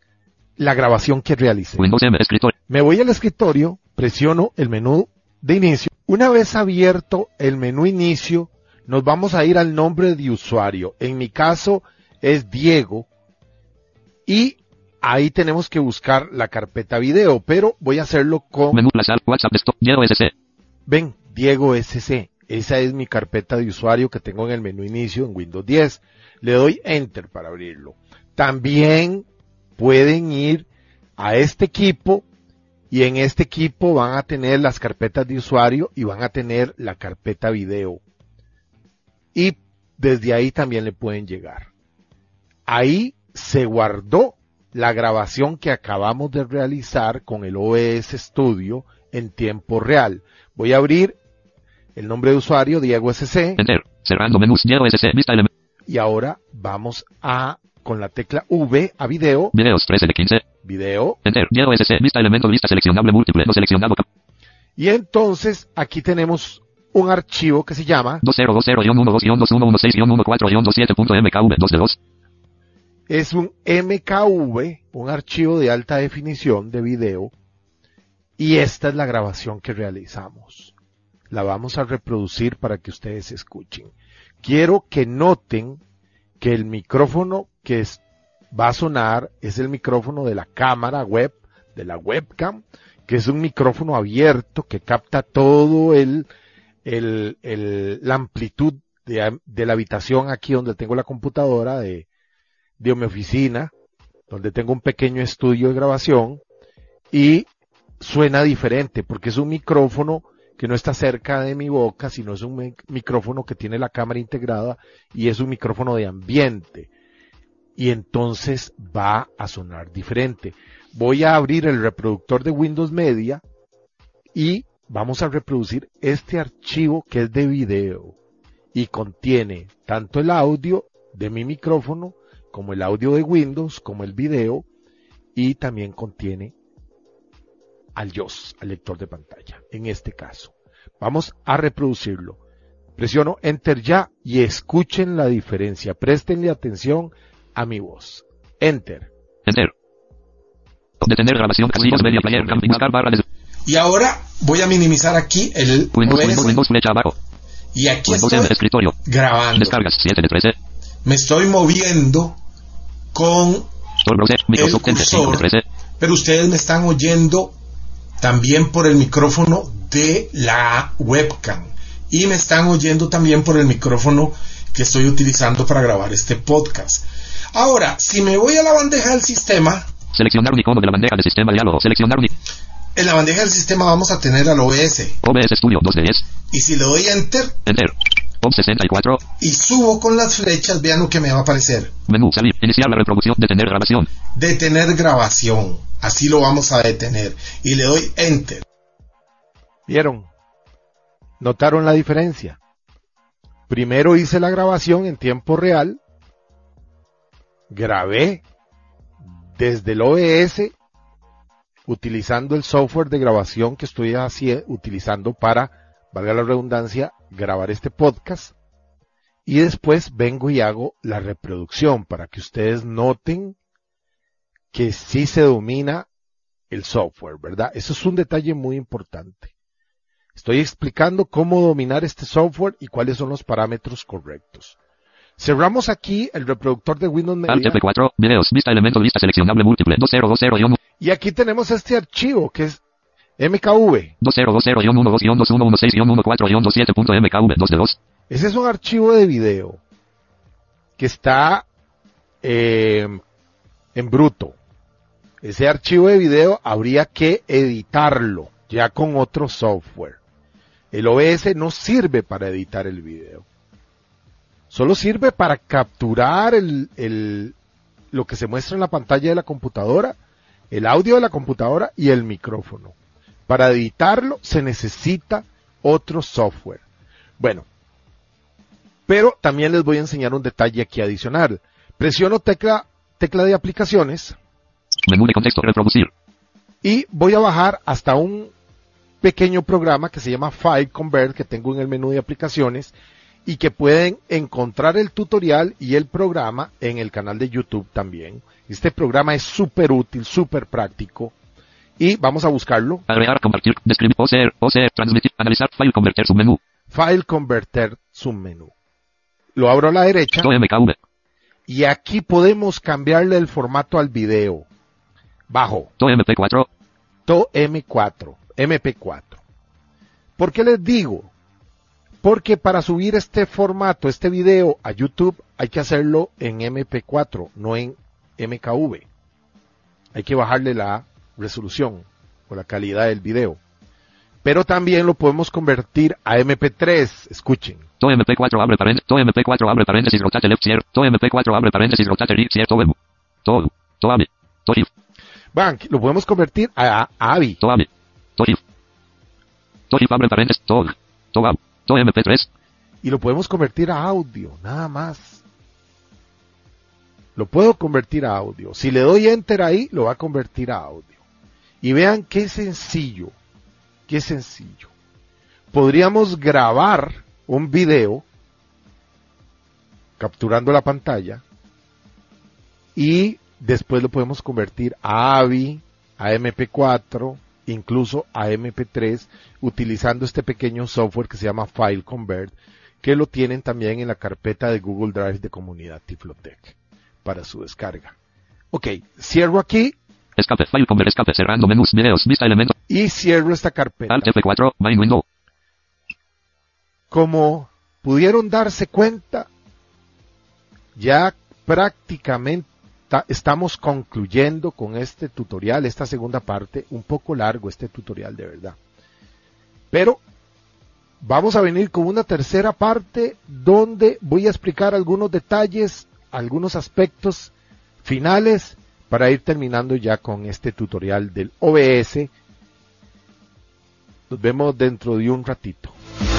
Speaker 3: la grabación que realicé.
Speaker 4: Windows M, escritorio.
Speaker 3: Me voy al escritorio, presiono el menú de inicio. Una vez abierto el menú inicio, nos vamos a ir al nombre de usuario. En mi caso es Diego. Y ahí tenemos que buscar la carpeta video, pero voy a hacerlo con...
Speaker 4: Menú Plaza, WhatsApp, Desktop, Diego SC.
Speaker 3: Ven, Diego SC. Esa es mi carpeta de usuario que tengo en el menú inicio en Windows 10. Le doy Enter para abrirlo. También pueden ir a este equipo y en este equipo van a tener las carpetas de usuario y van a tener la carpeta video. Y desde ahí también le pueden llegar. Ahí se guardó la grabación que acabamos de realizar con el OBS Studio en tiempo real. Voy a abrir el nombre de usuario, Diego SC.
Speaker 4: Enter. Cerrando menús, Diego SC, vista elemento.
Speaker 3: Y ahora vamos con la tecla V a video.
Speaker 4: Videos 13 de 15.
Speaker 3: Video.
Speaker 4: Enter. Diego SC, vista elemento, vista seleccionable múltiple, no seleccionado.
Speaker 3: Y entonces aquí tenemos un archivo que se llama
Speaker 4: 2020-12-2116-14-17.mkv 2 de 2.
Speaker 3: Es un MKV, un archivo de alta definición de video. Y esta es la grabación que realizamos. la vamos a reproducir para que ustedes escuchen. Quiero que noten que el micrófono que va a sonar es el micrófono de la cámara web, de la webcam, que es un micrófono abierto que capta todo la amplitud de la habitación aquí donde tengo la computadora de mi oficina, donde tengo un pequeño estudio de grabación, y suena diferente porque es un micrófono que no está cerca de mi boca, sino es un micrófono que tiene la cámara integrada y es un micrófono de ambiente. Y entonces va a sonar diferente. Voy a abrir el reproductor de Windows Media y vamos a reproducir este archivo que es de video y contiene tanto el audio de mi micrófono como el audio de Windows, como el video, y también contiene al JAWS, al lector de pantalla, en este caso. Vamos a reproducirlo. Presiono Enter ya y escuchen la diferencia. Préstenle atención a mi voz. Enter.
Speaker 4: Enter. Detener grabación. Windows Media Player. Buscar barra de...
Speaker 5: Y ahora voy a minimizar aquí el
Speaker 4: Windows flecha abajo.
Speaker 5: Y aquí
Speaker 4: Windows
Speaker 5: estoy
Speaker 4: escritorio.
Speaker 5: grabando.
Speaker 4: Descargas 7 de 13.
Speaker 5: Me estoy moviendo con
Speaker 4: Browser,
Speaker 5: el cursor, pero ustedes me están oyendo también por el micrófono de la webcam y me están oyendo también por el micrófono que estoy utilizando para grabar este podcast. Ahora, si me voy a la bandeja del sistema,
Speaker 4: seleccionar un icono de la bandeja del sistema, diálogo, seleccionar un
Speaker 5: en la bandeja del sistema vamos a tener al OBS.
Speaker 4: OBS Studio 2 de 10.
Speaker 5: Y si le doy Enter,
Speaker 4: POM 64.
Speaker 5: Y subo con las flechas, vean lo que me va a aparecer.
Speaker 4: Menú, salir, iniciar la reproducción, detener grabación.
Speaker 5: Detener grabación. Así lo vamos a detener. Y le doy Enter.
Speaker 3: ¿Vieron? ¿Notaron la diferencia? Primero hice la grabación en tiempo real. Grabé desde el OBS utilizando el software de grabación que estoy utilizando para, valga la redundancia, grabar este podcast. Y después vengo y hago la reproducción para que ustedes noten que sí se domina el software, ¿verdad? Eso es un detalle muy importante. Estoy explicando cómo dominar este software y cuáles son los parámetros correctos. Cerramos aquí el reproductor de Windows Media.
Speaker 4: Alt F4, videos, vista elemento, lista seleccionable múltiple, 2020-1.
Speaker 3: Y aquí tenemos este archivo que es MKV.
Speaker 4: 2020-12116-114-27.mkv 2 de 2.
Speaker 3: Ese es un archivo de video que está en bruto. Ese archivo de video habría que editarlo ya con otro software. El OBS no sirve para editar el video. Solo sirve para capturar lo que se muestra en la pantalla de la computadora, el audio de la computadora y el micrófono. Para editarlo se necesita otro software. Bueno, pero también les voy a enseñar un detalle aquí adicional. Presiono tecla de aplicaciones.
Speaker 4: Menú de contexto, reproducir.
Speaker 3: Y voy a bajar hasta un pequeño programa que se llama File Convert que tengo en el menú de aplicaciones y que pueden encontrar el tutorial y el programa en el canal de YouTube también. Este programa es súper útil, súper práctico. Y vamos a buscarlo.
Speaker 4: Agregar, compartir, describir, OCR, transmitir, analizar, File Converter, submenú.
Speaker 3: File Converter, submenú. Lo abro a la derecha.
Speaker 4: MKV.
Speaker 3: Y aquí podemos cambiarle el formato al video. Bajo.
Speaker 4: MP4.
Speaker 3: MP4. ¿Por qué les digo? Porque para subir este formato, este video a YouTube, hay que hacerlo en MP4, no en MKV. Hay que bajarle la resolución o la calidad del video. Pero también lo podemos convertir a MP3. Escuchen.
Speaker 4: MP4 abre paréntesis, rotate left share. MP4 abre paréntesis, rotate right share. Todo AVI.
Speaker 3: Van, lo podemos convertir a AVI.
Speaker 4: Toavi. Abre paréntesis, todo MP3.
Speaker 3: Y lo podemos convertir a audio, nada más. Lo puedo convertir a audio. Si le doy Enter ahí, lo va a convertir a audio. Y vean qué sencillo. Qué sencillo. Podríamos grabar un video capturando la pantalla y después lo podemos convertir a AVI, a MP4, incluso a MP3, utilizando este pequeño software que se llama File Convert, que lo tienen también en la carpeta de Google Drive de Comunidad Tiflotec para su descarga. Ok, cierro aquí.
Speaker 4: Escape, File Convert, escape, cerrando menús, videos, vista elementos.
Speaker 3: Y cierro esta carpeta.
Speaker 4: Alt F4, Main Window.
Speaker 3: Como pudieron darse cuenta, ya prácticamente estamos concluyendo con este tutorial, esta segunda parte, un poco largo este tutorial de verdad. Pero vamos a venir con una tercera parte donde voy a explicar algunos detalles, algunos aspectos finales para ir terminando ya con este tutorial del OBS. Nos vemos dentro de un ratito.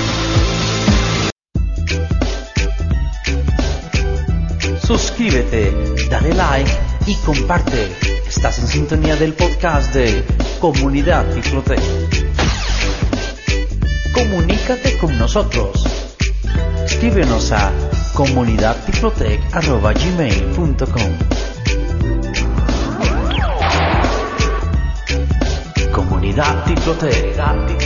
Speaker 6: Suscríbete, dale like y comparte. Estás en sintonía del podcast de Comunidad Tiflotec. Comunícate con nosotros. Escríbenos a comunidadtiflotec@gmail.com. Comunidad Tiflotec.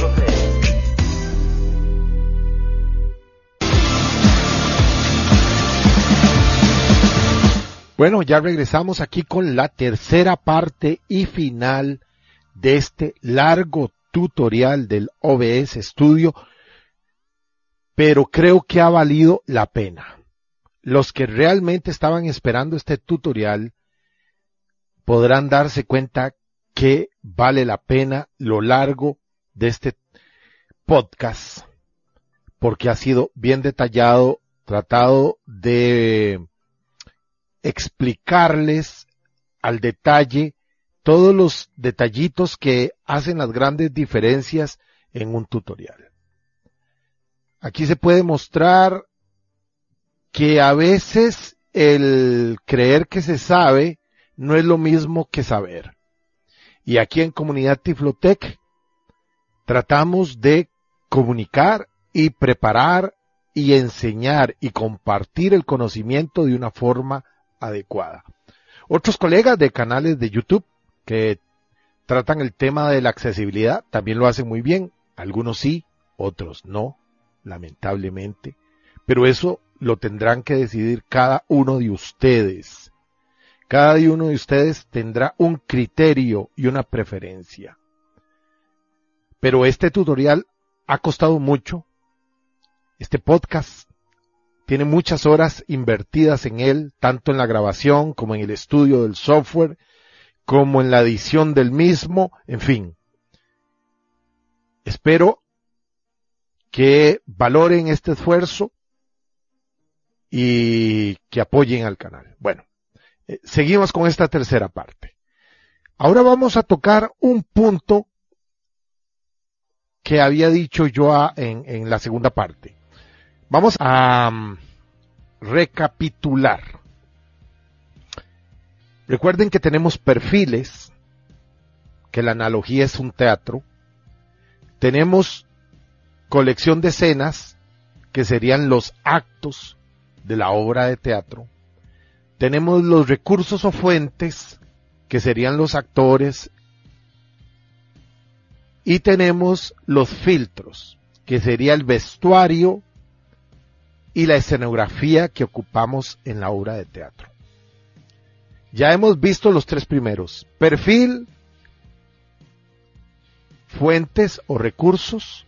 Speaker 3: Bueno, ya regresamos aquí con la tercera parte y final de este largo tutorial del OBS Studio, pero creo que ha valido la pena. Los que realmente estaban esperando este tutorial podrán darse cuenta que vale la pena lo largo de este podcast, porque ha sido bien detallado, tratado de explicarles al detalle todos los detallitos que hacen las grandes diferencias en un tutorial. Aquí se puede mostrar que a veces el creer que se sabe no es lo mismo que saber. Y aquí en Comunidad Tiflotec tratamos de comunicar y preparar y enseñar y compartir el conocimiento de una forma adecuada. Otros colegas de canales de YouTube que tratan el tema de la accesibilidad también lo hacen muy bien. Algunos sí, otros no, lamentablemente. Pero eso lo tendrán que decidir cada uno de ustedes. Cada uno de ustedes tendrá un criterio y una preferencia. Pero este tutorial ha costado mucho. Este podcast tiene muchas horas invertidas en él, tanto en la grabación como en el estudio del software, como en la edición del mismo, en fin. Espero que valoren este esfuerzo y que apoyen al canal. Bueno, seguimos con esta tercera parte. Ahora vamos a tocar un punto que había dicho yo en la segunda parte. Vamos a recapitular. Recuerden que tenemos perfiles, que la analogía es un teatro. Tenemos colección de escenas, que serían los actos de la obra de teatro. Tenemos los recursos o fuentes, que serían los actores. Y tenemos los filtros, que sería el vestuario y la escenografía que ocupamos en la obra de teatro. Ya hemos visto los tres primeros: perfil, fuentes o recursos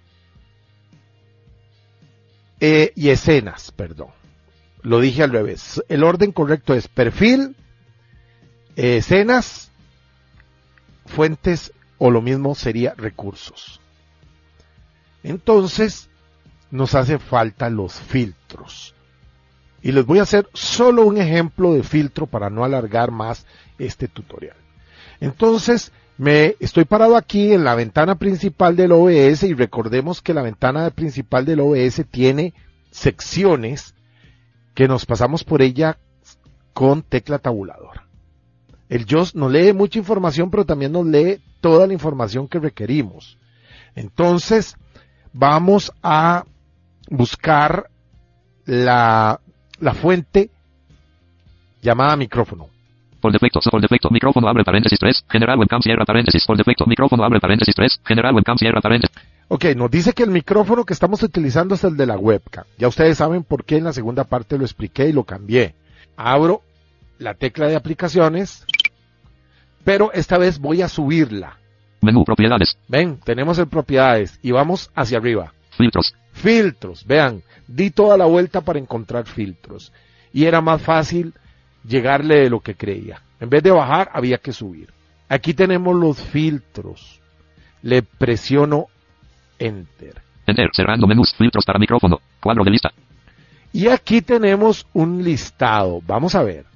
Speaker 3: y escenas, perdón. Lo dije al revés. El orden correcto es perfil, escenas, fuentes o lo mismo sería recursos. Entonces nos hace falta los filtros. Y les voy a hacer solo un ejemplo de filtro para no alargar más este tutorial. Entonces, estoy parado aquí en la ventana principal del OBS y recordemos que la ventana principal del OBS tiene secciones que nos pasamos por ella con tecla tabuladora. El JAWS nos lee mucha información, pero también nos lee toda la información que requerimos. Entonces, vamos a buscar la fuente llamada micrófono.
Speaker 4: Por defecto, micrófono abre paréntesis 3, general webcam cierra paréntesis. Por defecto, micrófono abre paréntesis 3, general webcam cierra paréntesis.
Speaker 3: Ok, nos dice que el micrófono que estamos utilizando es el de la webcam. Ya ustedes saben por qué en la segunda parte lo expliqué y lo cambié. Abro la tecla de aplicaciones, pero esta vez voy a subirla.
Speaker 4: Menú, propiedades.
Speaker 3: Ven, tenemos el propiedades y vamos hacia arriba.
Speaker 4: Filtros.
Speaker 3: Filtros, vean, di toda la vuelta para encontrar filtros. Y era más fácil llegarle de lo que creía. En vez de bajar, había que subir. Aquí tenemos los filtros. Le presiono Enter.
Speaker 4: Enter, cerrando menús, filtros para micrófono, cuadro de lista.
Speaker 3: Y aquí tenemos un listado. Vamos a ver.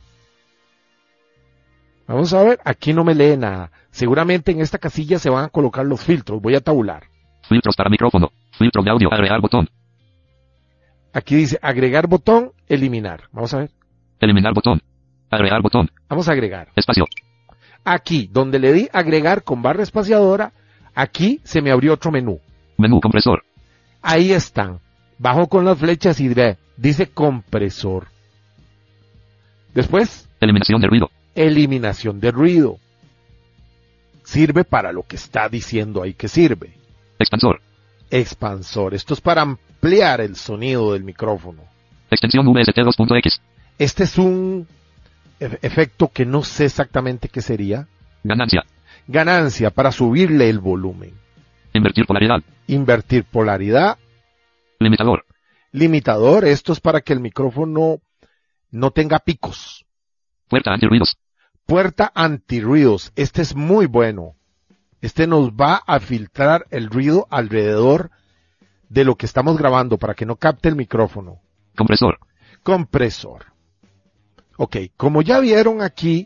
Speaker 3: Vamos a ver, aquí no me lee nada. Seguramente en esta casilla se van a colocar los filtros. Voy a tabular.
Speaker 4: Filtros para micrófono, filtro de audio, agregar botón.
Speaker 3: Aquí dice agregar botón, eliminar. Vamos a ver.
Speaker 4: Eliminar botón. Agregar botón.
Speaker 3: Vamos a agregar.
Speaker 4: Espacio.
Speaker 3: Aquí, donde le di agregar con barra espaciadora, aquí se me abrió otro menú.
Speaker 4: Menú compresor.
Speaker 3: Ahí están. Bajo con las flechas y dice compresor. Después,
Speaker 4: eliminación de ruido.
Speaker 3: Eliminación de ruido. Sirve para lo que está diciendo ahí que sirve.
Speaker 4: Expansor.
Speaker 3: Expansor. Esto es para ampliar el sonido del micrófono.
Speaker 4: Extensión VST 2.x.
Speaker 3: Este es un efecto que no sé exactamente qué sería.
Speaker 4: Ganancia.
Speaker 3: Ganancia para subirle el volumen.
Speaker 4: Invertir polaridad.
Speaker 3: Invertir polaridad.
Speaker 4: Limitador.
Speaker 3: Limitador. Esto es para que el micrófono no tenga picos.
Speaker 4: Puerta antirruidos.
Speaker 3: Puerta antirruidos. Este es muy bueno. Este nos va a filtrar el ruido alrededor de lo que estamos grabando para que no capte el micrófono.
Speaker 4: Compresor.
Speaker 3: Compresor. Ok, como ya vieron aquí,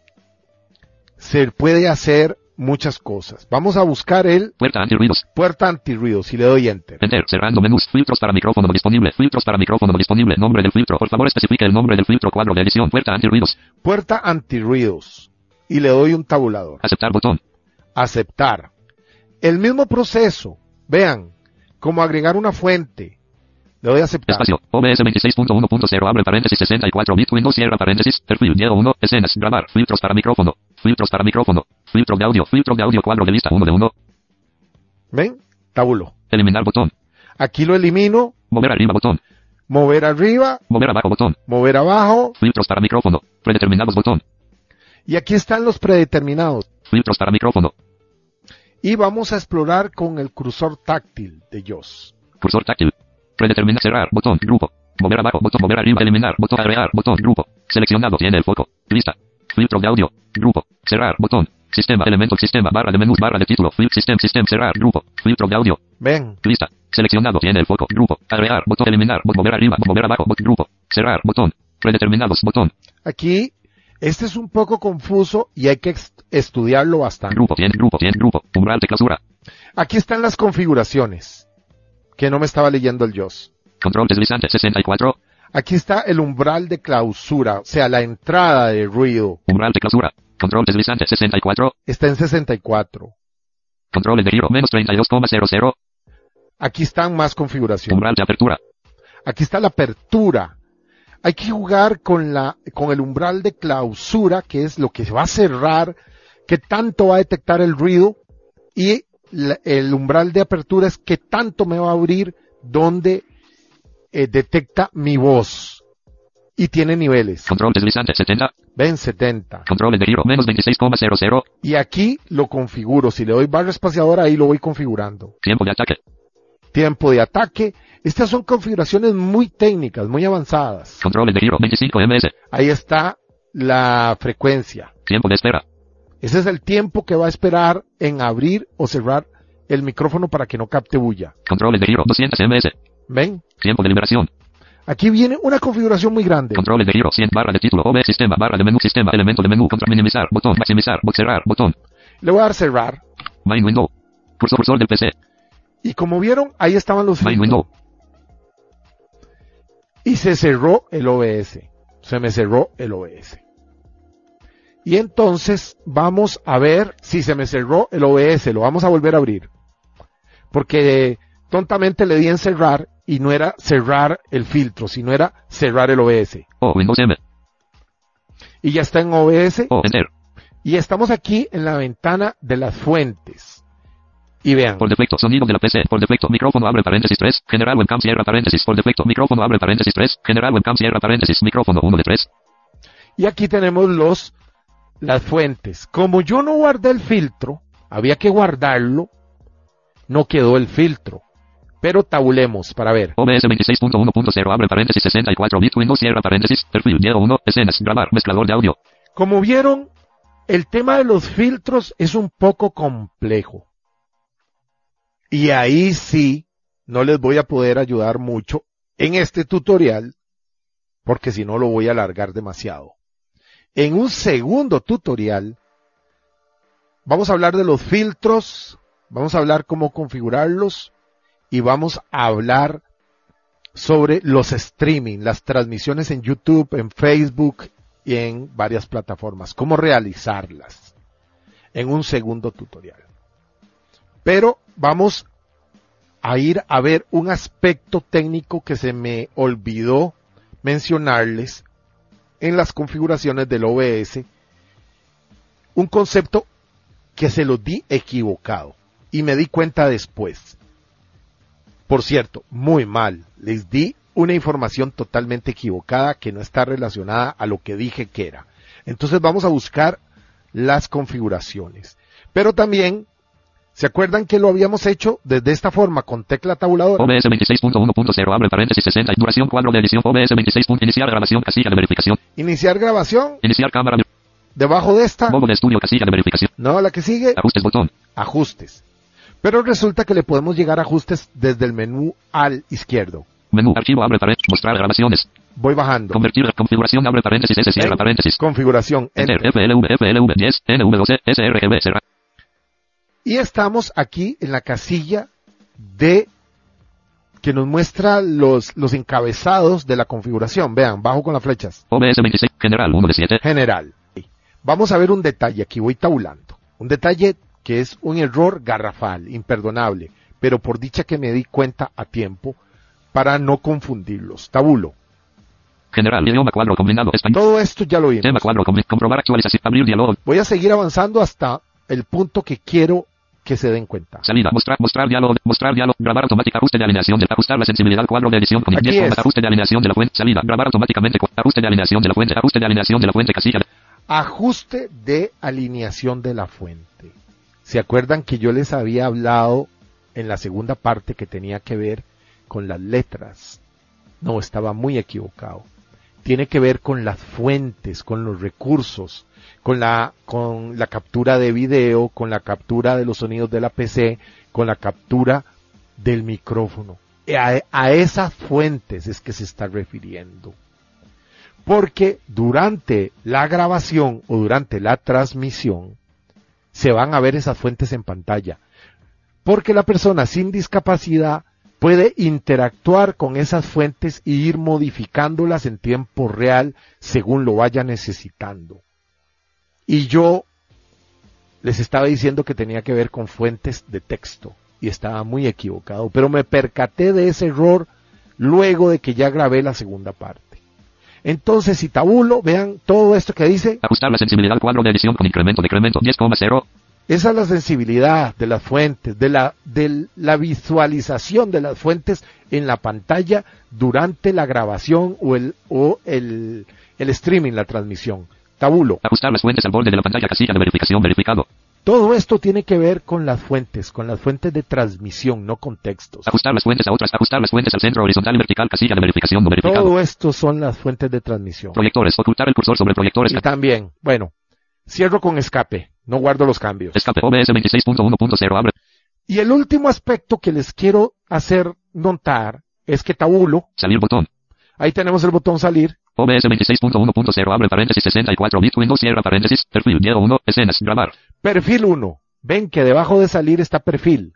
Speaker 3: se puede hacer muchas cosas. Vamos a buscar el
Speaker 4: puerta antirruidos.
Speaker 3: Puerta antirruidos y le doy Enter.
Speaker 4: Enter, cerrando menús, filtros para micrófono disponible, filtros para micrófono disponible, nombre del filtro, por favor especifique el nombre del filtro, cuadro de edición, puerta antirruidos.
Speaker 3: Puerta antirruidos y le doy un tabulador.
Speaker 4: Aceptar botón.
Speaker 3: Aceptar. El mismo proceso, vean, como agregar una fuente. Le doy a aceptar.
Speaker 4: Espacio, OBS 26.1.0, abre paréntesis 64 bit, Windows, cierra paréntesis, perfil, diego 1, escenas, grabar, filtros para micrófono, filtro de audio, cuadro de lista 1 de 1.
Speaker 3: ¿Ven? Tabulo.
Speaker 4: Eliminar botón.
Speaker 3: Aquí lo elimino.
Speaker 4: Mover arriba botón.
Speaker 3: Mover arriba.
Speaker 4: Mover abajo botón.
Speaker 3: Mover abajo.
Speaker 4: Filtros para micrófono, predeterminados botón.
Speaker 3: Y aquí están los predeterminados.
Speaker 4: Filtros para micrófono.
Speaker 3: Y vamos a explorar con el cursor táctil de JAWS.
Speaker 4: Cursor táctil. Predeterminar, cerrar, botón, grupo. Mover abajo, botón, mover arriba, eliminar, botón, agregar, botón, grupo. Seleccionado, tiene el foco. Lista. Filtro de audio, grupo. Cerrar, botón. Sistema, elemento, sistema, barra de menús, barra de título, system, cerrar, grupo. Filtro de audio.
Speaker 3: Ven.
Speaker 4: Lista. Seleccionado, tiene el foco, grupo. Agregar, botón, eliminar, mover arriba, mover abajo, grupo. Cerrar, botón. Predeterminados, botón.
Speaker 3: Aquí, este es un poco confuso y hay que estudiarlo bastante.
Speaker 4: Grupo, umbral de clausura.
Speaker 3: Aquí están las configuraciones. Que no me estaba leyendo el JAWS.
Speaker 4: Control deslizante 64.
Speaker 3: Aquí está el umbral de clausura, o sea, la entrada de ruido.
Speaker 4: Umbral de clausura. Control deslizante 64.
Speaker 3: Está en 64.
Speaker 4: Control de giro menos 32,00.
Speaker 3: Aquí están más configuraciones.
Speaker 4: Umbral de apertura.
Speaker 3: Aquí está la apertura. Hay que jugar con el umbral de clausura, que es lo que se va a cerrar, que tanto va a detectar el ruido, y el umbral de apertura es que tanto me va a abrir donde detecta mi voz. Y tiene niveles.
Speaker 4: Control deslizante 70.
Speaker 3: Ven 70.
Speaker 4: Control de giro menos 26,00.
Speaker 3: Y aquí lo configuro. Si le doy barra espaciadora, ahí lo voy configurando.
Speaker 4: Tiempo de ataque.
Speaker 3: Tiempo de ataque. Estas son configuraciones muy técnicas, muy avanzadas.
Speaker 4: Control de giro 25 ms.
Speaker 3: Ahí está la frecuencia.
Speaker 4: Tiempo de espera.
Speaker 3: Ese es el tiempo que va a esperar en abrir o cerrar el micrófono para que no capte bulla.
Speaker 4: Control de giro 200 ms.
Speaker 3: ¿Ven?
Speaker 4: Tiempo de liberación.
Speaker 3: Aquí viene una configuración muy grande.
Speaker 4: Control de giro 100, barra de título, OB, sistema, barra de menú, sistema, elemento de menú, contra minimizar, botón, maximizar, cerrar, botón.
Speaker 3: Le voy a dar cerrar.
Speaker 4: Main window. Cursor del PC.
Speaker 3: Y como vieron, ahí estaban los
Speaker 4: Main window.
Speaker 3: Y se cerró el OBS. Se me cerró el OBS. Y entonces vamos a ver si se me cerró el OBS. Lo vamos a volver a abrir. Porque tontamente le di en cerrar y no era cerrar el filtro, sino era cerrar el OBS.
Speaker 4: Oh, Windows M.
Speaker 3: Y ya está en OBS.
Speaker 4: Enter.
Speaker 3: Y estamos aquí en la ventana de las fuentes. Y vean.
Speaker 4: Por defecto, sonido de la PC. Por defecto, micrófono abre paréntesis 3. General webcam cierra paréntesis. Por defecto, micrófono abre paréntesis 3. General webcam cierra paréntesis. Micrófono 1 de 3.
Speaker 3: Y aquí tenemos las fuentes. Como yo no guardé el filtro, había que guardarlo, no quedó el filtro. Pero tabulemos para ver.
Speaker 4: OBS 26.1.0 abre paréntesis 64 bit Windows cierra paréntesis. Perfil Diego 1. Escenas. Grabar. Mezclador de audio.
Speaker 3: Como vieron, el tema de los filtros es un poco complejo. Y ahí sí, no les voy a poder ayudar mucho en este tutorial, porque si no lo voy a alargar demasiado. En un segundo tutorial, vamos a hablar de los filtros, vamos a hablar cómo configurarlos, y vamos a hablar sobre los streaming, las transmisiones en YouTube, en Facebook y en varias plataformas, cómo realizarlas en un segundo tutorial. Pero vamos a ir a ver un aspecto técnico que se me olvidó mencionarles en las configuraciones del OBS, un concepto que se lo di equivocado y me di cuenta después. Por cierto, muy mal, les di una información totalmente equivocada que no está relacionada a lo que dije que era. Entonces vamos a buscar las configuraciones. Pero también, ¿se acuerdan que lo habíamos hecho desde esta forma con tecla tabuladora?
Speaker 4: OBS 26.1.0 abre paréntesis 60 duración cuadro de edición OBS 26. Iniciar grabación casilla de verificación.
Speaker 3: Iniciar grabación.
Speaker 4: Iniciar cámara.
Speaker 3: Debajo de esta.
Speaker 4: Modo de estudio casilla de verificación.
Speaker 3: No, la que sigue.
Speaker 4: Ajustes botón.
Speaker 3: Ajustes. Pero resulta que le podemos llegar a ajustes desde el menú al izquierdo.
Speaker 4: Menú archivo abre paréntesis. Mostrar grabaciones.
Speaker 3: Voy bajando.
Speaker 4: Convertir configuración abre paréntesis S cierra paréntesis.
Speaker 3: Configuración.
Speaker 4: Enter. FLV 10 NV12 sRGB cerrar.
Speaker 3: Y estamos aquí en la casilla de que nos muestra los encabezados de la configuración. Vean, bajo con las flechas.
Speaker 4: OBS 26 general 1 de 7.
Speaker 3: General. Vamos a ver un detalle, aquí voy tabulando. Un detalle que es un error garrafal, imperdonable, pero por dicha que me di cuenta a tiempo para no confundirlos. Tabulo.
Speaker 4: General, idioma cuadro combinado, español.
Speaker 3: Todo esto ya lo vimos.
Speaker 4: Tema cuadro, comprobar actualización, abrir diálogo.
Speaker 3: Voy a seguir avanzando hasta el punto que quiero que se den cuenta.
Speaker 4: Salida, mostrar diálogo, grabar automática, ajuste de alineación ajustar la sensibilidad, cuadro de edición, con ajuste de alineación de la fuente, salida, grabar automáticamente, ajuste de alineación de la fuente, casilla.
Speaker 3: Ajuste de alineación de la fuente. ¿Se acuerdan que yo les había hablado en la segunda parte que tenía que ver con las letras? No, estaba muy equivocado. Tiene que ver con las fuentes, con los recursos, con la captura de video, con la captura de los sonidos de la PC, con la captura del micrófono. A esas fuentes es que se está refiriendo. Porque durante la grabación o durante la transmisión se van a ver esas fuentes en pantalla. Porque la persona sin discapacidad puede interactuar con esas fuentes e ir modificándolas en tiempo real según lo vaya necesitando. Y yo les estaba diciendo que tenía que ver con fuentes de texto y estaba muy equivocado, pero me percaté de ese error luego de que ya grabé la segunda parte. Entonces, si tabulo, vean todo esto que dice.
Speaker 4: Ajustar la sensibilidad cuadro de edición con incremento, decremento 10,0.
Speaker 3: Esa es la sensibilidad de las fuentes, de la visualización de las fuentes en la pantalla durante la grabación o el streaming, la transmisión. Tabulo.
Speaker 4: Ajustar las fuentes al borde de la pantalla, casilla de verificación, verificado.
Speaker 3: Todo esto tiene que ver con las fuentes de transmisión, no con textos.
Speaker 4: Ajustar las fuentes a otras, ajustar las fuentes al centro horizontal y vertical, casilla de verificación, no verificado.
Speaker 3: Todo esto son las fuentes de transmisión.
Speaker 4: Proyectores, ocultar el cursor sobre proyectores.
Speaker 3: Y también, bueno, cierro con escape, no guardo los cambios.
Speaker 4: Escape, OBS 26.1.0 abre.
Speaker 3: Y el último aspecto que les quiero hacer notar es que tabulo.
Speaker 4: Salir botón.
Speaker 3: Ahí tenemos el botón salir.
Speaker 4: OBS 26.1.0 abre paréntesis 64 bit Windows cierra paréntesis, perfil Diego 1, escenas, grabar.
Speaker 3: Perfil 1. Ven que debajo de salir está perfil.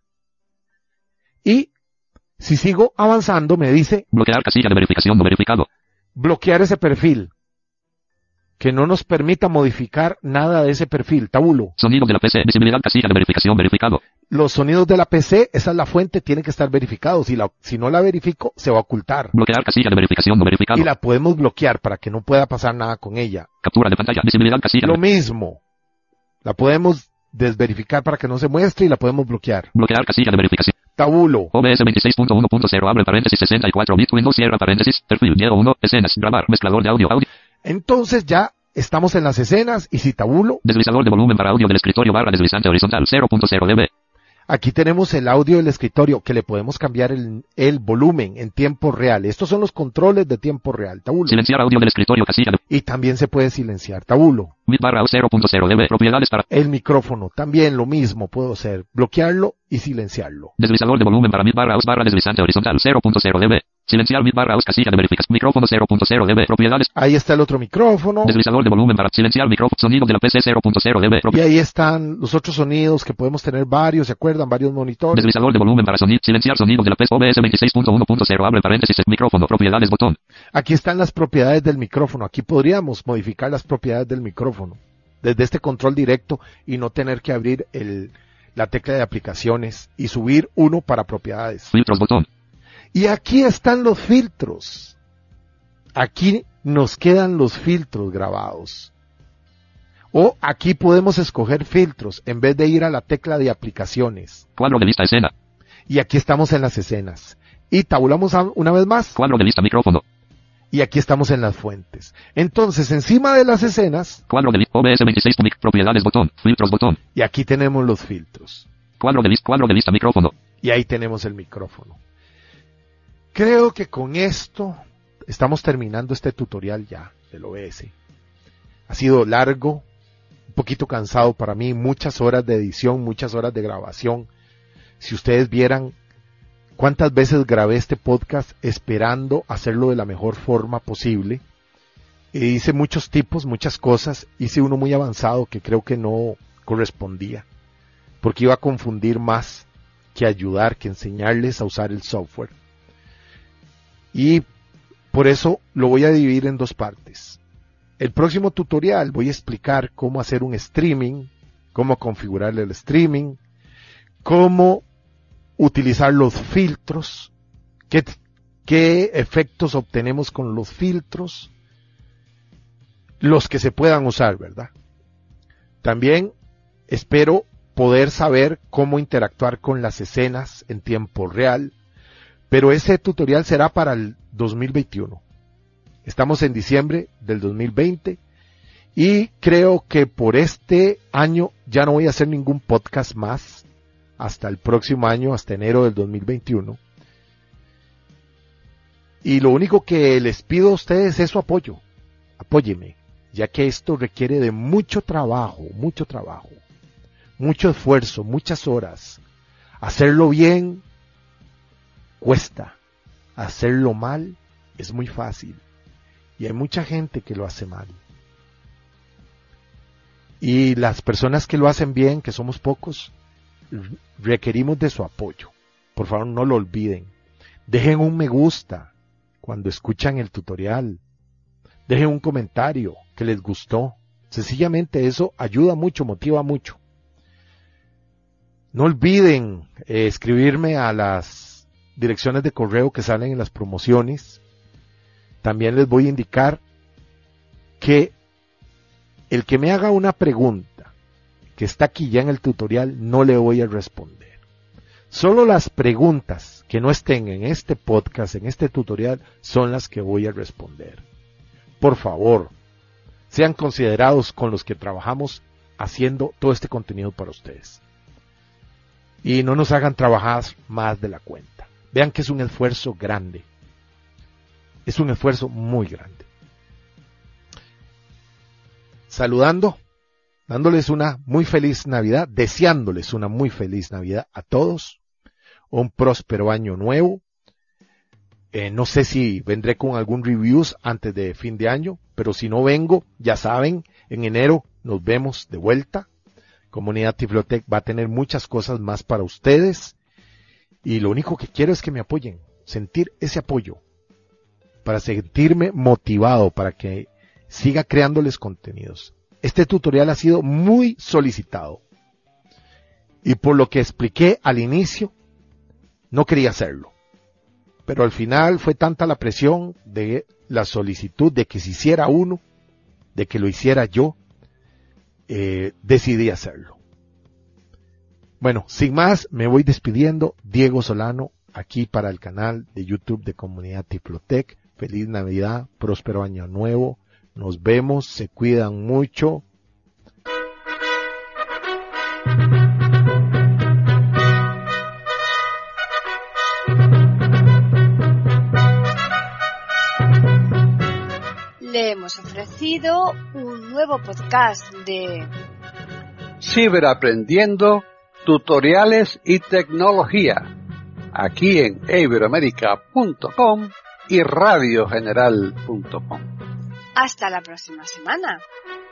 Speaker 3: Y si sigo avanzando me dice.
Speaker 4: Bloquear casilla de verificación no verificado.
Speaker 3: Bloquear ese perfil. que no nos permita modificar nada de ese perfil. Tabulo.
Speaker 4: Sonido de la PC, visibilidad, casilla de verificación, verificado.
Speaker 3: Los sonidos de la PC, esa es la fuente, tiene que estar verificado. Si no la verifico, se va a ocultar.
Speaker 4: Bloquear casilla de verificación no verificado.
Speaker 3: Y la podemos bloquear para que no pueda pasar nada con ella.
Speaker 4: Captura de pantalla, visibilidad, casilla.
Speaker 3: Lo mismo. La podemos desverificar para que no se muestre y la podemos bloquear.
Speaker 4: Bloquear casilla de verificación.
Speaker 3: Tabulo.
Speaker 4: OBS 26.1.0, abre paréntesis 64 bit, Windows, cierra paréntesis, perfil, Diego 1, escenas, grabar, mezclador de audio.
Speaker 3: Entonces ya estamos en las escenas y si tabulo.
Speaker 4: Deslizador de volumen para audio del escritorio barra deslizante horizontal 0.0 dB.
Speaker 3: Aquí tenemos el audio del escritorio que le podemos cambiar el volumen en tiempo real. Estos son los controles de tiempo real. Tabulo.
Speaker 4: Silenciar audio del escritorio, casilla de...
Speaker 3: Y también se puede silenciar. Tabulo.
Speaker 4: Bit barra 0.0 dB. Propiedades para...
Speaker 3: El micrófono. También lo mismo puedo hacer. Bloquearlo y silenciarlo.
Speaker 4: Deslizador de volumen para mid barra barra deslizante horizontal 0.0 dB. Silenciar mid barra casilla de verificación. Micrófono 0.0 dB. Propiedades.
Speaker 3: Ahí está el otro micrófono.
Speaker 4: Deslizador de volumen para silenciar micrófono. Sonido de la PC 0.0 dB.
Speaker 3: Y ahí están los otros sonidos que podemos tener varios, ¿se acuerdan? Varios monitores.
Speaker 4: Deslizador de volumen para sonido. Silenciar sonido de la PC. OBS 26.1.0, abre paréntesis, micrófono. Propiedades, botón.
Speaker 3: Aquí están las propiedades del micrófono. Aquí podríamos modificar las propiedades del micrófono desde este control directo y no tener que abrir la tecla de aplicaciones y subir uno para propiedades.
Speaker 4: Filtros, botón.
Speaker 3: Y aquí están los filtros. Aquí nos quedan los filtros grabados. O aquí podemos escoger filtros en vez de ir a la tecla de aplicaciones.
Speaker 4: Cuadro de lista, escena.
Speaker 3: Y aquí estamos en las escenas. Y tabulamos una vez más.
Speaker 4: Cuadro de lista, micrófono.
Speaker 3: Y aquí estamos en las fuentes. Entonces, encima de las escenas.
Speaker 4: Cuadro de lista, OBS 26, propiedades, botón. Filtros, botón.
Speaker 3: Y aquí tenemos los filtros.
Speaker 4: Cuadro de lista, micrófono.
Speaker 3: Y ahí tenemos el micrófono. Creo que con esto estamos terminando este tutorial ya del OBS. Ha sido largo, un poquito cansado para mí, muchas horas de edición, muchas horas de grabación. Si ustedes vieran cuántas veces grabé este podcast esperando hacerlo de la mejor forma posible. Hice muchos tipos, muchas cosas, hice uno muy avanzado que creo que no correspondía, porque iba a confundir más que ayudar, que enseñarles a usar el software. Y por eso lo voy a dividir en dos partes. El próximo tutorial voy a explicar cómo hacer un streaming, cómo configurar el streaming, cómo utilizar los filtros, qué efectos obtenemos con los filtros, los que se puedan usar, ¿verdad? También espero poder saber cómo interactuar con las escenas en tiempo real, pero ese tutorial será para el 2021. Estamos en diciembre del 2020 y creo que por este año ya no voy a hacer ningún podcast más hasta el próximo año, hasta enero del 2021. Y lo único que les pido a ustedes es su apoyo. Apóyeme, ya que esto requiere de mucho trabajo, mucho esfuerzo, muchas horas. Hacerlo bien cuesta, hacerlo mal es muy fácil y hay mucha gente que lo hace mal. Y las personas que lo hacen bien, que somos pocos, requerimos de su apoyo. Por favor, no lo olviden. Dejen un me gusta cuando escuchan el tutorial. Dejen un comentario que les gustó. Sencillamente eso ayuda mucho, motiva mucho. No olviden escribirme a las direcciones de correo que salen en las promociones. También les voy a indicar que el que me haga una pregunta que está aquí ya en el tutorial no le voy a responder. Solo las preguntas que no estén en este podcast, en este tutorial, son las que voy a responder. Por favor, sean considerados con los que trabajamos haciendo todo este contenido para ustedes. Y no nos hagan trabajar más de la cuenta. Vean que es un esfuerzo grande. Es un esfuerzo muy grande. Saludando, dándoles una muy feliz Navidad, deseándoles una muy feliz Navidad a todos. Un próspero año nuevo. No sé si vendré con algún reviews antes de fin de año, pero si no vengo, ya saben, en enero nos vemos de vuelta. Comunidad Tiflotec va a tener muchas cosas más para ustedes. Y lo único que quiero es que me apoyen, sentir ese apoyo, para sentirme motivado, para que siga creándoles contenidos. Este tutorial ha sido muy solicitado. Y por lo que expliqué al inicio, no quería hacerlo. Pero al final fue tanta la presión de la solicitud de que se hiciera uno, de que lo hiciera yo, decidí hacerlo. Bueno, sin más, me voy despidiendo. Diego Solano, aquí para el canal de YouTube de Comunidad Tiflotec. Feliz Navidad, próspero año nuevo. Nos vemos, se cuidan mucho.
Speaker 1: Le hemos ofrecido un nuevo podcast de
Speaker 2: Ciberaprendiendo, tutoriales y tecnología, aquí en iberoamerica.com y radiogeneral.com.
Speaker 1: Hasta la próxima semana.